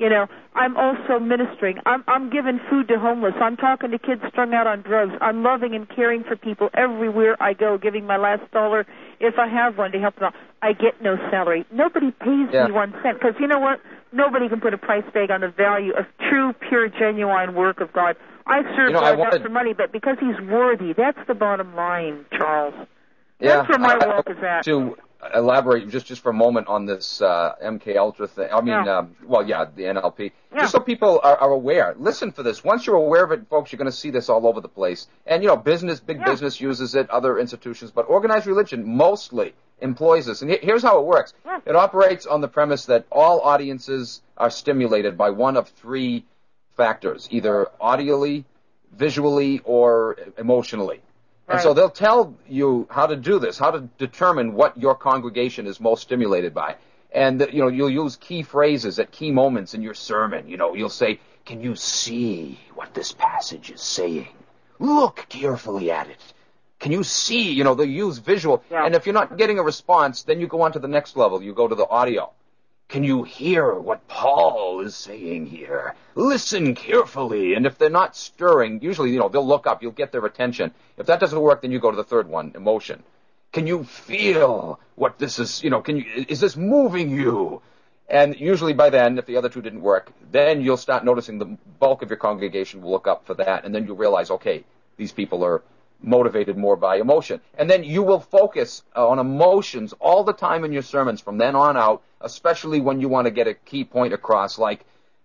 I'm also ministering. I'm giving food to homeless. I'm talking to kids strung out on drugs. I'm loving and caring for people everywhere I go, giving my last dollar, if I have one, to help them out. I get no salary. Nobody pays me 1 cent, because you know what? Nobody can put a price tag on the value of true, pure, genuine work of God. I serve God not for money, but because he's worthy. That's the bottom line, Charles. That's where my walk is at. elaborate just for a moment on this MK Ultra thing. I mean, the NLP. Yeah. Just so people are aware. Listen for this. Once you're aware of it, folks, you're going to see this all over the place. And, business uses it, other institutions, but organized religion mostly employs this. And here's how it works. Yeah. It operates on the premise that all audiences are stimulated by one of three factors, either audially, visually, or emotionally. Right. And so they'll tell you how to do this, how to determine what your congregation is most stimulated by. And, you'll use key phrases at key moments in your sermon. You'll say, can you see what this passage is saying? Look carefully at it. Can you see? They'll use visual. Yeah. And if you're not getting a response, then you go on to the next level. You go to the audio. Can you hear what Paul is saying here? Listen carefully. And if they're not stirring, usually, they'll look up. You'll get their attention. If that doesn't work, then you go to the third one, emotion. Can you feel what this is? Is this moving you? And usually by then, if the other two didn't work, then you'll start noticing the bulk of your congregation will look up for that. And then you'll realize, okay, these people are motivated more by emotion. And then you will focus on emotions all the time in your sermons from then on out, especially when you want to get a key point across, like,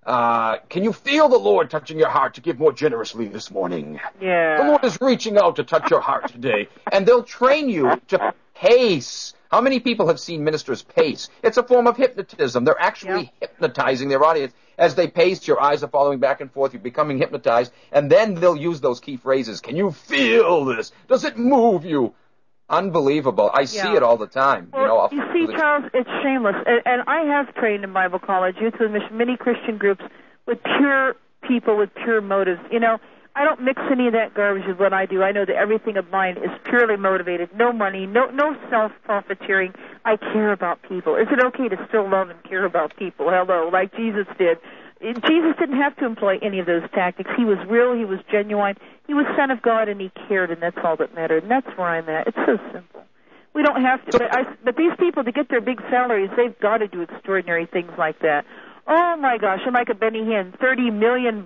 can you feel the Lord touching your heart to give more generously this morning? Yeah. The Lord is reaching out to touch your heart today. And they'll train you to pace. How many people have seen ministers pace? It's a form of hypnotism. They're actually hypnotizing their audience. As they pace, your eyes are following back and forth. You're becoming hypnotized. And then they'll use those key phrases. Can you feel this? Does it move you? Unbelievable. I see it all the time. Well, you see, Charles, it's shameless. And I have trained in Bible college, youth with mission, many Christian groups with pure people with pure motives. I don't mix any of that garbage with what I do. I know that everything of mine is purely motivated. No money, no self-profiteering. I care about people. Is it okay to still love and care about people? Hello, like Jesus did. Jesus didn't have to employ any of those tactics. He was real. He was genuine. He was Son of God, and he cared, and that's all that mattered. And that's where I'm at. It's so simple. We don't have to. But these people, to get their big salaries, they've got to do extraordinary things like that. Oh my gosh! I'm like a Benny Hinn, $30 million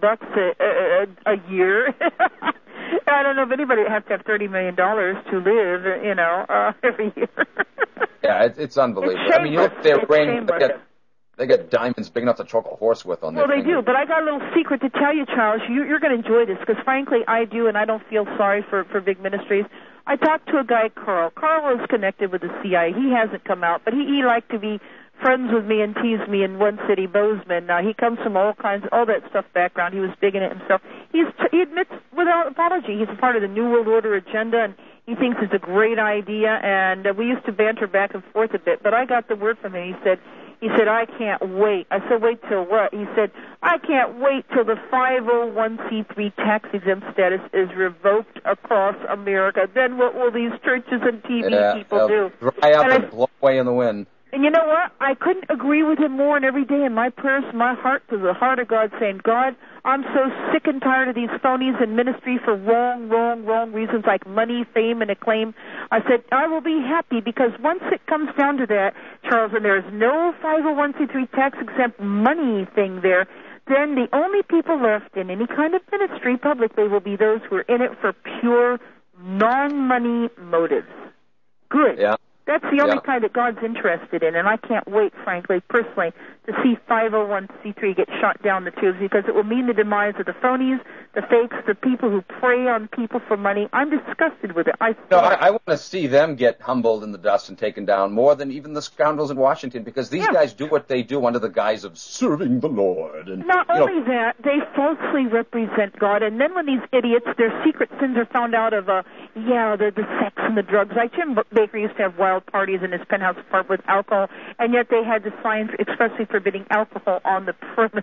a year. I don't know if anybody would have to have $30 million to live, every year. Yeah, it's unbelievable. I mean, you look at their brain. They got diamonds big enough to choke a horse with on their Well, they do, but I got a little secret to tell you, Charles. You're going to enjoy this, because frankly, I do, and I don't feel sorry for big ministries. I talked to a guy, Carl. Carl is connected with the CIA. He hasn't come out, but he liked to be friends with me and tease me in one city, Bozeman. He comes from all that stuff background. He was big in it himself. He admits without apology he's a part of the New World Order agenda, and he thinks it's a great idea, and we used to banter back and forth a bit, but I got the word from him. He said, I can't wait. I said, wait till what? He said, I can't wait till the 501c3 tax-exempt status is revoked across America. Then what will these churches and TV people do? Dry up and blow away in the wind. And you know what? I couldn't agree with him more, and every day in my prayers, my heart to the heart of God, saying, God, I'm so sick and tired of these phonies in ministry for wrong reasons like money, fame, and acclaim. I said, I will be happy, because once it comes down to that, Charles, and there's no 501c3 tax-exempt money thing there, then the only people left in any kind of ministry publicly will be those who are in it for pure non-money motives. Good. Yeah. That's the only kind that God's interested in, and I can't wait, frankly, personally, to see 501c3 get shot down the tubes, because it will mean the demise of the phonies, the fakes, the people who prey on people for money. I'm disgusted with it. I want to see them get humbled in the dust and taken down more than even the scoundrels in Washington, because these guys do what they do under the guise of serving the Lord. And not only that, they falsely represent God, and then when these idiots, their secret sins are found out of, the sex and the drugs. Like Jim Baker used to have wild parties in his penthouse apartment with alcohol, and yet they had the sign expressly forbidding alcohol on the premises.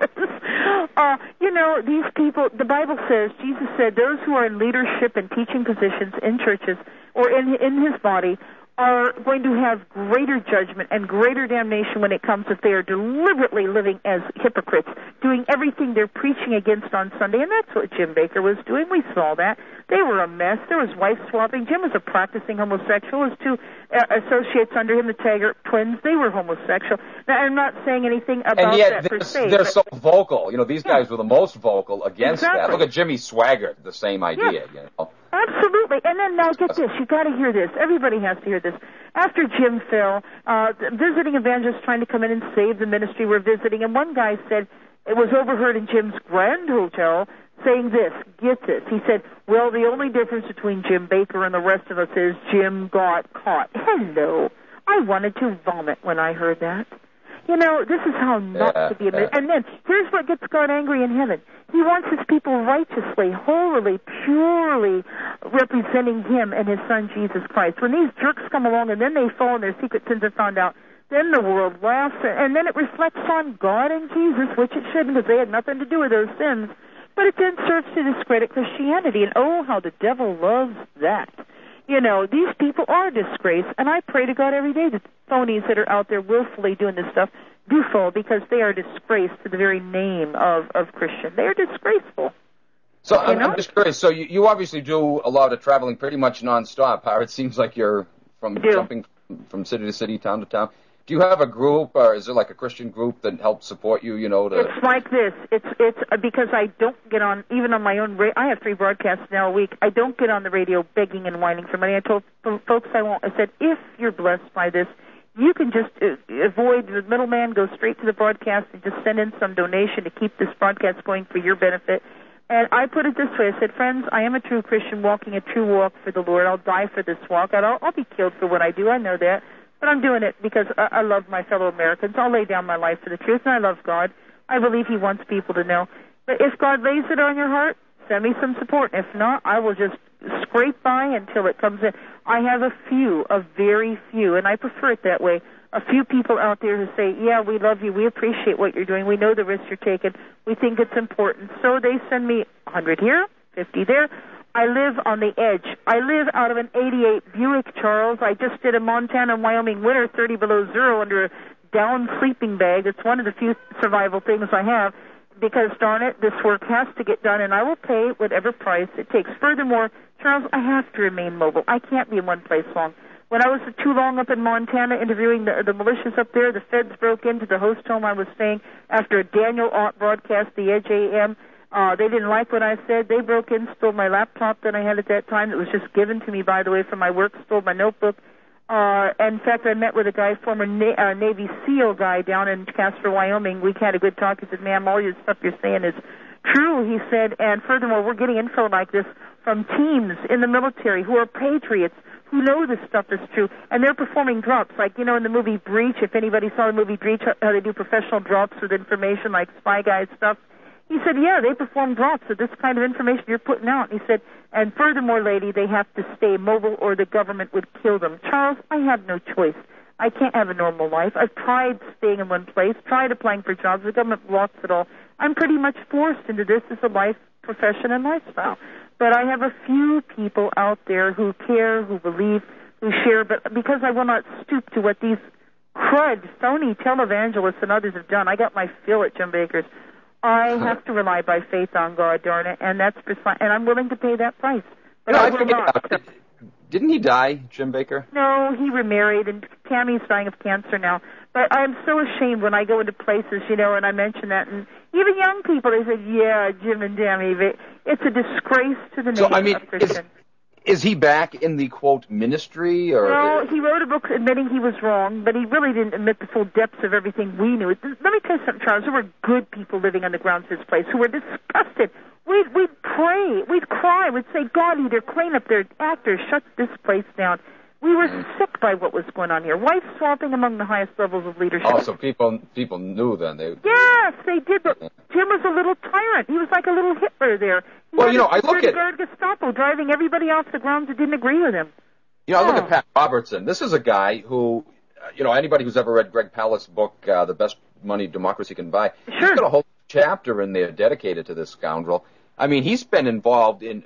These people, the Bible says, Jesus said, those who are in leadership and teaching positions in churches or in his body are going to have greater judgment and greater damnation when it comes if they are deliberately living as hypocrites, doing everything they're preaching against on Sunday. And that's what Jim Baker was doing. We saw that. They were a mess. There was wife swapping. Jim was a practicing homosexual. His two associates under him, the Taggart twins, they were homosexual. Now, I'm not saying anything about that per se. They're so vocal. These guys were the most vocal against that. Look at Jimmy Swaggart, the same idea. Absolutely. Absolutely. And then now get this. You got to hear this. Everybody has to hear this. After Jim fell, visiting evangelists trying to come in and save the ministry were visiting, and one guy said it was overheard in Jim's Grand Hotel saying this. Get this. He said, well, the only difference between Jim Bakker and the rest of us is Jim got caught. Hello. I wanted to vomit when I heard that. You know, this is how not to be admitted. And then, here's what gets God angry in heaven. He wants his people righteously, holily, purely representing him and his son, Jesus Christ. When these jerks come along and then they fall and their secret sins are found out, then the world laughs, and then it reflects on God and Jesus, which it shouldn't, because they had nothing to do with those sins. But it then serves to discredit Christianity, and oh, how the devil loves that. You know, these people are a disgrace, and I pray to God every day that phonies that are out there willfully doing this stuff do fall, because they are a disgrace to the very name of Christian. They are disgraceful. So I'm just curious. So you obviously do a lot of traveling pretty much nonstop. How it seems like you're jumping from city to city, town to town. Do you have a group, or is there like a Christian group that helps support you, you know? It's like this. It's because I don't get on, even on my own I have 3 broadcasts now a week. I don't get on the radio begging and whining for money. I told folks I won't. I said, if you're blessed by this, you can just avoid the middleman, go straight to the broadcast, and just send in some donation to keep this broadcast going for your benefit. And I put it this way. I said, friends, I am a true Christian walking a true walk for the Lord. I'll die for this walk. I'll be killed for what I do. I know that. But I'm doing it because I love my fellow Americans. I'll lay down my life for the truth, and I love God. I believe he wants people to know. But if God lays it on your heart, send me some support. If not, I will just scrape by until it comes in. I have a very few, and I prefer it that way, a few people out there who say, yeah, we love you, we appreciate what you're doing, we know the risks you're taking, we think it's important. So they send me 100 here, 50 there. I live on the edge. I live out of an 88 Buick, Charles. I just did a Montana and Wyoming winter 30 below zero under a down sleeping bag. It's one of the few survival things I have because, darn it, this work has to get done, and I will pay whatever price it takes. Furthermore, Charles, I have to remain mobile. I can't be in one place long. When I was too long up in Montana interviewing the militias up there, the feds broke into the host home I was staying after a Daniel Ott broadcast, the Edge AM. They didn't like what I said. They broke in, stole my laptop that I had at that time that was just given to me, by the way, from my work, stole my notebook. In fact, I met with a guy, former Navy SEAL guy down in Casper, Wyoming. We had a good talk. He said, ma'am, all your stuff you're saying is true, he said, and furthermore, we're getting info like this from teams in the military who are patriots, who know this stuff is true, and they're performing drops. Like, you know, in the movie Breach, if anybody saw the movie Breach, how they do professional drops with information like Spy Guide stuff, he said, yeah, they perform drops of this kind of information you're putting out. He said, and furthermore, lady, they have to stay mobile or the government would kill them. Charles, I have no choice. I can't have a normal life. I've tried staying in one place, tried applying for jobs. The government blocks it all. I'm pretty much forced into this as a life, profession, and lifestyle. But I have a few people out there who care, who believe, who share, but because I will not stoop to what these crud, phony televangelists and others have done, I got my fill at Jim Bakker's. I have to rely by faith on God, darn it, and that's and I'm willing to pay that price. But I will not. Didn't he die, Jim Bakker? No, he remarried, and Tammy's dying of cancer now. But I'm so ashamed when I go into places, you know, and I mention that, and even young people, they say, yeah, Jim and Tammy, it's a disgrace to the name of Christian. Is he back in the, quote, ministry? Or? No, he wrote a book admitting he was wrong, but he really didn't admit the full depths of everything we knew. Let me tell you something, Charles. There were good people living on the grounds of this place who were disgusted. We'd pray. We'd cry. We'd say, God, either clean up their actors, shut this place down. We were sick by what was going on here. Wife swapping among the highest levels of leadership. Oh, so people knew then. Yes, they did, but Jim was a little tyrant. He was like a little Hitler there. Well, you know, I look at Gestapo driving everybody off the grounds that didn't agree with him. You know, I look at Pat Robertson. This is a guy who, you know, anybody who's ever read Greg Palast's book, The Best Money Democracy Can Buy, he's got a whole chapter in there dedicated to this scoundrel. I mean, he's been involved in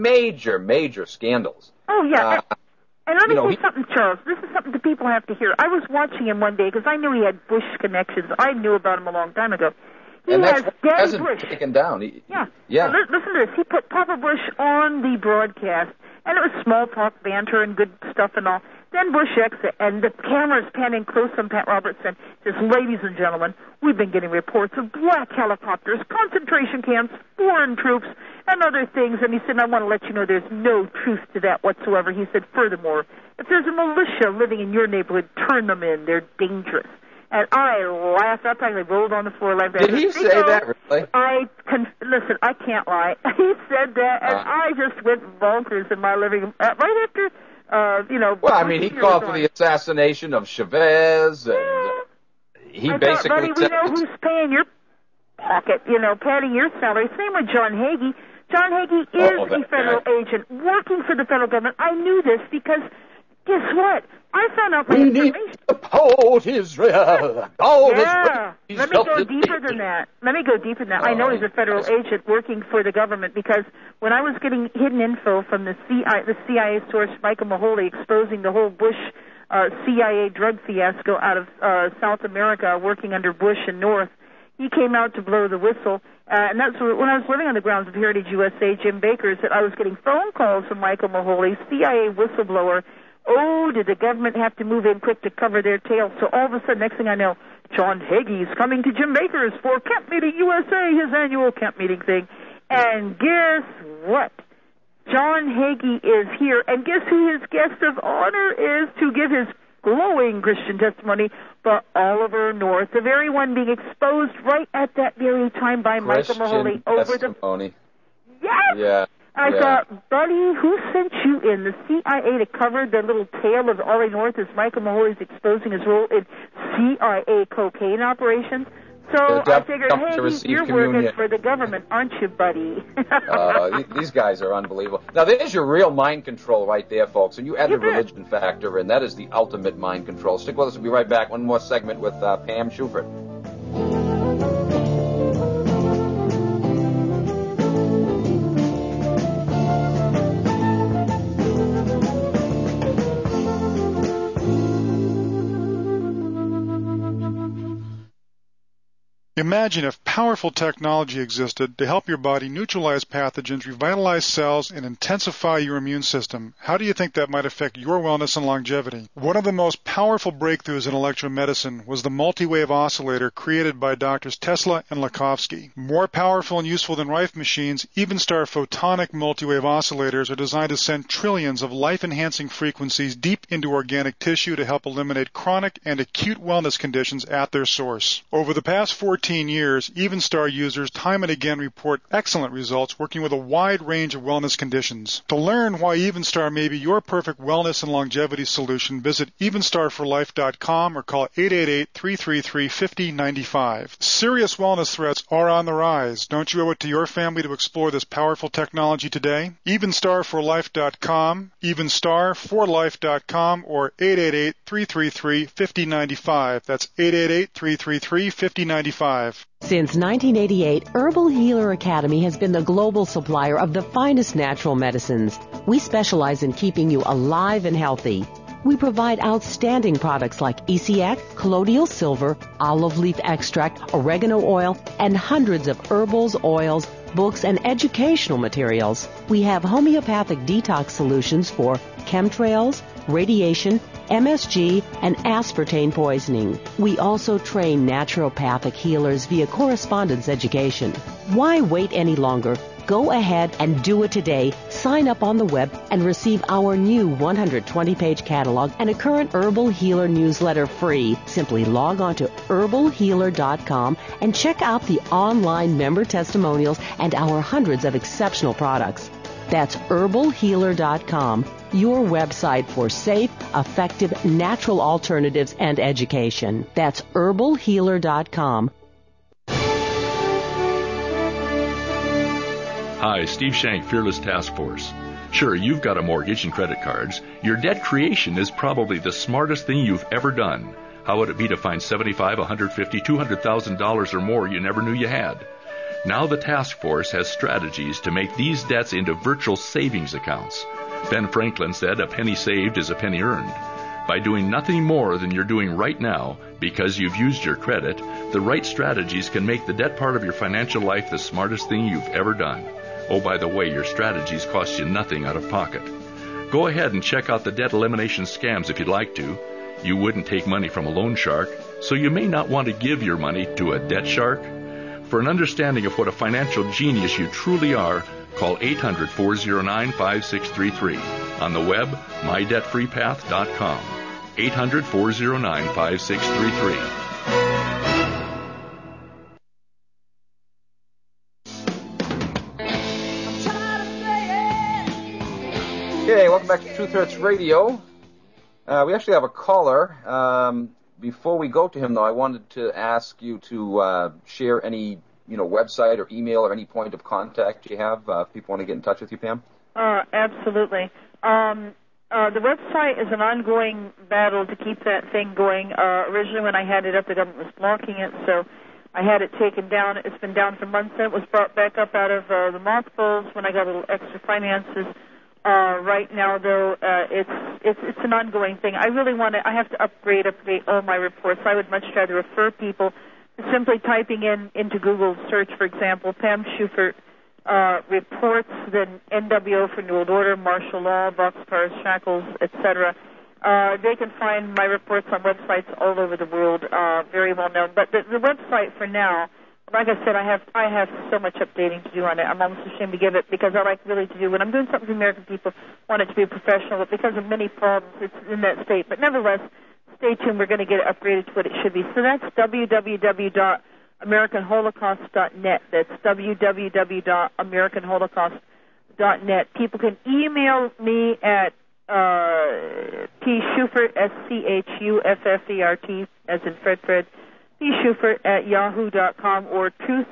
major scandals. Oh, yeah. And let me say something, Charles. This is something that people have to hear. I was watching him one day because I knew he had Bush connections. I knew about him a long time ago. He has Daddy Bush taken down. Yeah. Listen to this. He put Papa Bush on the broadcast, and it was small talk, banter, and good stuff and all. Then Bush exit, and the camera's panning close on Pat Robertson. Says, ladies and gentlemen, we've been getting reports of black helicopters, concentration camps, foreign troops, and other things. And he said, I want to let you know there's no truth to that whatsoever. He said, furthermore, if there's a militia living in your neighborhood, turn them in. They're dangerous. And I laughed. I probably rolled on the floor like that. Did he say that, really? Listen, I can't lie. He said that, and I just went bonkers in my living room. Right after... Well, I mean, he called for the assassination of Chavez, and he basically buddy, we know who's paying your pocket, padding your salary. Same with John Hagee. John Hagee is a federal agent working for the federal government. I knew this because, guess what? I found out my information. Need to support Israel. Let me go deeper than that. I know he's a federal agent working for the government because when I was getting hidden info from the CIA source Michael Mahoney exposing the whole Bush CIA drug fiasco out of South America, working under Bush and North, he came out to blow the whistle. And that's when I was living on the grounds of Heritage USA. Jim Baker said I was getting phone calls from Michael Mahoney, CIA whistleblower. Oh, did the government have to move in quick to cover their tail? So all of a sudden, next thing I know, John Hagee's coming to Jim Baker's for Camp Meeting USA, his annual camp meeting thing. And guess what? John Hagee is here. And guess who his guest of honor is to give his glowing Christian testimony? But Oliver North, the very one being exposed right at that very time by Michael Mahoney over the... Yes! Yeah. I thought, buddy, who sent you in? The CIA to cover the little tale of Ollie North as Michael Mahoney's exposing his role in CIA cocaine operations? So I figured, hey, you're working for the government, aren't you, buddy? These guys are unbelievable. Now, there's your real mind control right there, folks. And you add the religion factor, and that is the ultimate mind control. Stick with us. We'll be right back. One more segment with Pam Schufert. Imagine if powerful technology existed to help your body neutralize pathogens, revitalize cells, and intensify your immune system. How do you think that might affect your wellness and longevity? One of the most powerful breakthroughs in electromedicine was the multi-wave oscillator created by Drs. Tesla and Lakhovsky. More powerful and useful than Rife machines, Evenstar photonic multi-wave oscillators are designed to send trillions of life-enhancing frequencies deep into organic tissue to help eliminate chronic and acute wellness conditions at their source. Over the past 14 years, Evenstar users time and again report excellent results working with a wide range of wellness conditions. To learn why Evenstar may be your perfect wellness and longevity solution, visit evenstarforlife.com or call 888-333-5095. Serious wellness threats are on the rise. Don't you owe it to your family to explore this powerful technology today? Evenstarforlife.com, evenstarforlife.com, or 888-333-5095. That's 888-333-5095. Since 1988, Herbal Healer Academy has been the global supplier of the finest natural medicines. We specialize in keeping you alive and healthy. We provide outstanding products like ECX, colloidal silver, olive leaf extract, oregano oil, and hundreds of herbals, oils, books, and educational materials. We have homeopathic detox solutions for chemtrails, radiation, MSG, and aspartame poisoning. We also train naturopathic healers via correspondence education. Why wait any longer? Go ahead and do it today. Sign up on the web and receive our new 120-page catalog and a current Herbal Healer newsletter free. Simply log on to herbalhealer.com and check out the online member testimonials and our hundreds of exceptional products. That's herbalhealer.com, your website for safe, effective, natural alternatives and education. That's herbalhealer.com. Hi, Steve Shank, Fearless Task Force. Sure, you've got a mortgage and credit cards. Your debt creation is probably the smartest thing you've ever done. How would it be to find $75,000, $150,000, $200,000 or more you never knew you had? Now the task force has strategies to make these debts into virtual savings accounts. Ben Franklin said, "A penny saved is a penny earned." By doing nothing more than you're doing right now, because you've used your credit, the right strategies can make the debt part of your financial life the smartest thing you've ever done. Oh, by the way, your strategies cost you nothing out of pocket. Go ahead and check out the debt elimination scams if you'd like to. You wouldn't take money from a loan shark, so you may not want to give your money to a debt shark. For an understanding of what a financial genius you truly are, call 800-409-5633. On the web, mydebtfreepath.com. 800-409-5633. Okay, welcome back to Truth Hurts Radio. We actually have a caller. Before we go to him, though, I wanted to ask you to share any, website or email or any point of contact you have if people want to get in touch with you, Pam. Absolutely. The website is an ongoing battle to keep that thing going. Originally, when I had it up, the government was blocking it, so I had it taken down. It's been down for months. Then it was brought back up out of the mothballs when I got a little extra finances. Right now, though, it's an ongoing thing. I really I have to update all my reports. I would much rather refer people to simply typing into Google search, for example, Pam Shufert reports, then NWO for New World Order, martial law, boxcars, shackles, etc. They can find my reports on websites all over the world, very well known. But the website for now, like I said, I have so much updating to do on it. I'm almost ashamed to give it because I like really to do when I'm doing something for the American people, I want it to be professional, but because of many problems, it's in that state. But nevertheless, stay tuned. We're going to get it upgraded to what it should be. So that's www.americanholocaust.net. That's www.americanholocaust.net. People can email me at pschuffert, SCHUFFERT, as in Fred, Schufert at yahoo.com or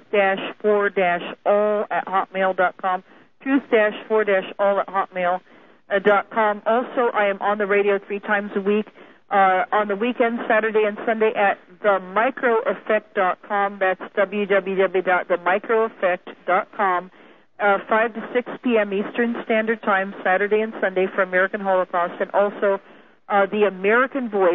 truth-4-all@hotmail.com, truth-4-all@hotmail.com. Also, I am on the radio 3 times a week, on the weekend, Saturday and Sunday at themicroeffect.com. That's www.themicroeffect.com, 5 to 6 p.m. Eastern Standard Time, Saturday and Sunday for American Holocaust, and also The American Voice,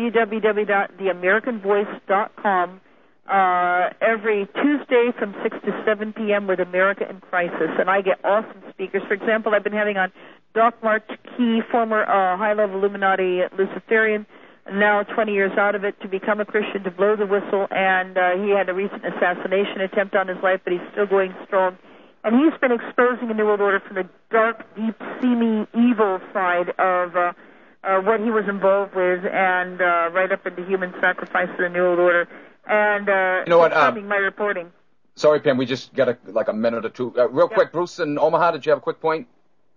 www.theamericanvoice.com, every Tuesday from 6 to 7 p.m. with America in Crisis. And I get awesome speakers. For example, I've been having on Doc Marquis, former high-level Illuminati Luciferian, now 20 years out of it, to become a Christian, to blow the whistle, and he had a recent assassination attempt on his life, but he's still going strong. And he's been exposing a New World Order from the dark, deep, seamy, evil side of what he was involved with, and right up into human sacrifice of the New World Order, and my reporting. Sorry, Pam, we just got a minute or two. Real quick, Bruce in Omaha, did you have a quick point?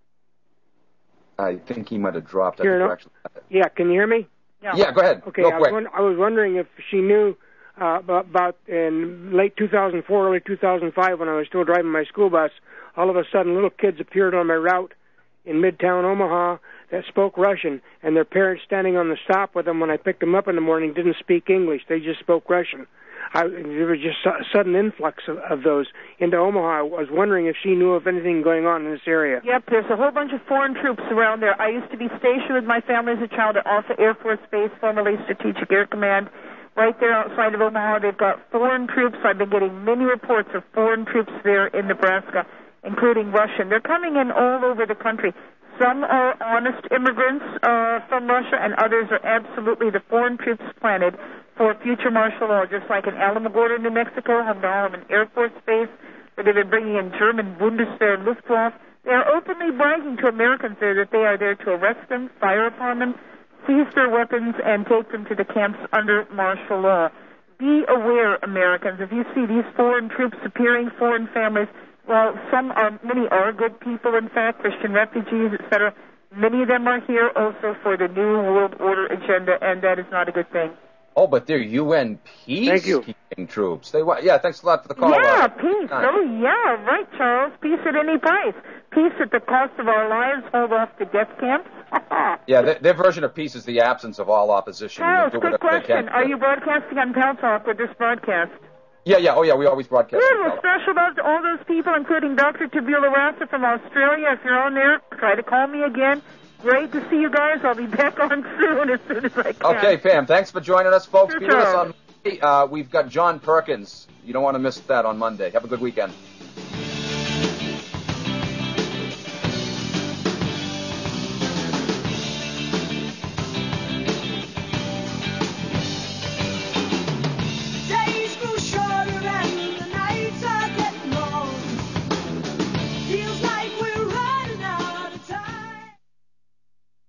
I think he might have dropped. Yeah, can you hear me? Yeah, go ahead. Okay, I was wondering if she knew about in late 2004, early 2005, when I was still driving my school bus, all of a sudden little kids appeared on my route in Midtown Omaha that spoke Russian, and their parents standing on the stop with them when I picked them up in the morning didn't speak English. They just spoke Russian. There was just a sudden influx of those into Omaha. I was wondering if she knew of anything going on in this area. Yep, there's a whole bunch of foreign troops around there. I used to be stationed with my family as a child at Alpha Air Force Base, formerly Strategic Air Command. Right there outside of Omaha, they've got foreign troops. I've been getting many reports of foreign troops there in Nebraska, including Russian. They're coming in all over the country. Some are honest immigrants from Russia, and others are absolutely the foreign troops planted for future martial law, just like in Alamogordo, New Mexico, an Air Force Base, where they've been bringing in German Bundeswehr and Luftwaffe. They are openly bragging to Americans there that they are there to arrest them, fire upon them, seize their weapons, and take them to the camps under martial law. Be aware, Americans, if you see these foreign troops appearing, foreign families, well, many are good people, in fact, Christian refugees, etc. Many of them are here also for the New World Order agenda, and that is not a good thing. Oh, but they're UN peacekeeping troops. Thanks a lot for the call. Yeah, peace. Oh, yeah, right, Charles. Peace at any price. Peace at the cost of our lives. Hold off the death camps. Yeah, their version of peace is the absence of all opposition. Charles, quick question. Are you broadcasting on Pal Talk with this broadcast? Yeah. Oh, yeah, we always broadcast. Good. Well, special love to all those people, including Dr. Tabula Rasa from Australia. If you're on there, try to call me again. Great to see you guys. I'll be back on soon as I can. Okay, Pam, thanks for joining us, folks. Sure, be with us on Monday. We've got John Perkins. You don't want to miss that on Monday. Have a good weekend.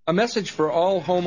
A message for all home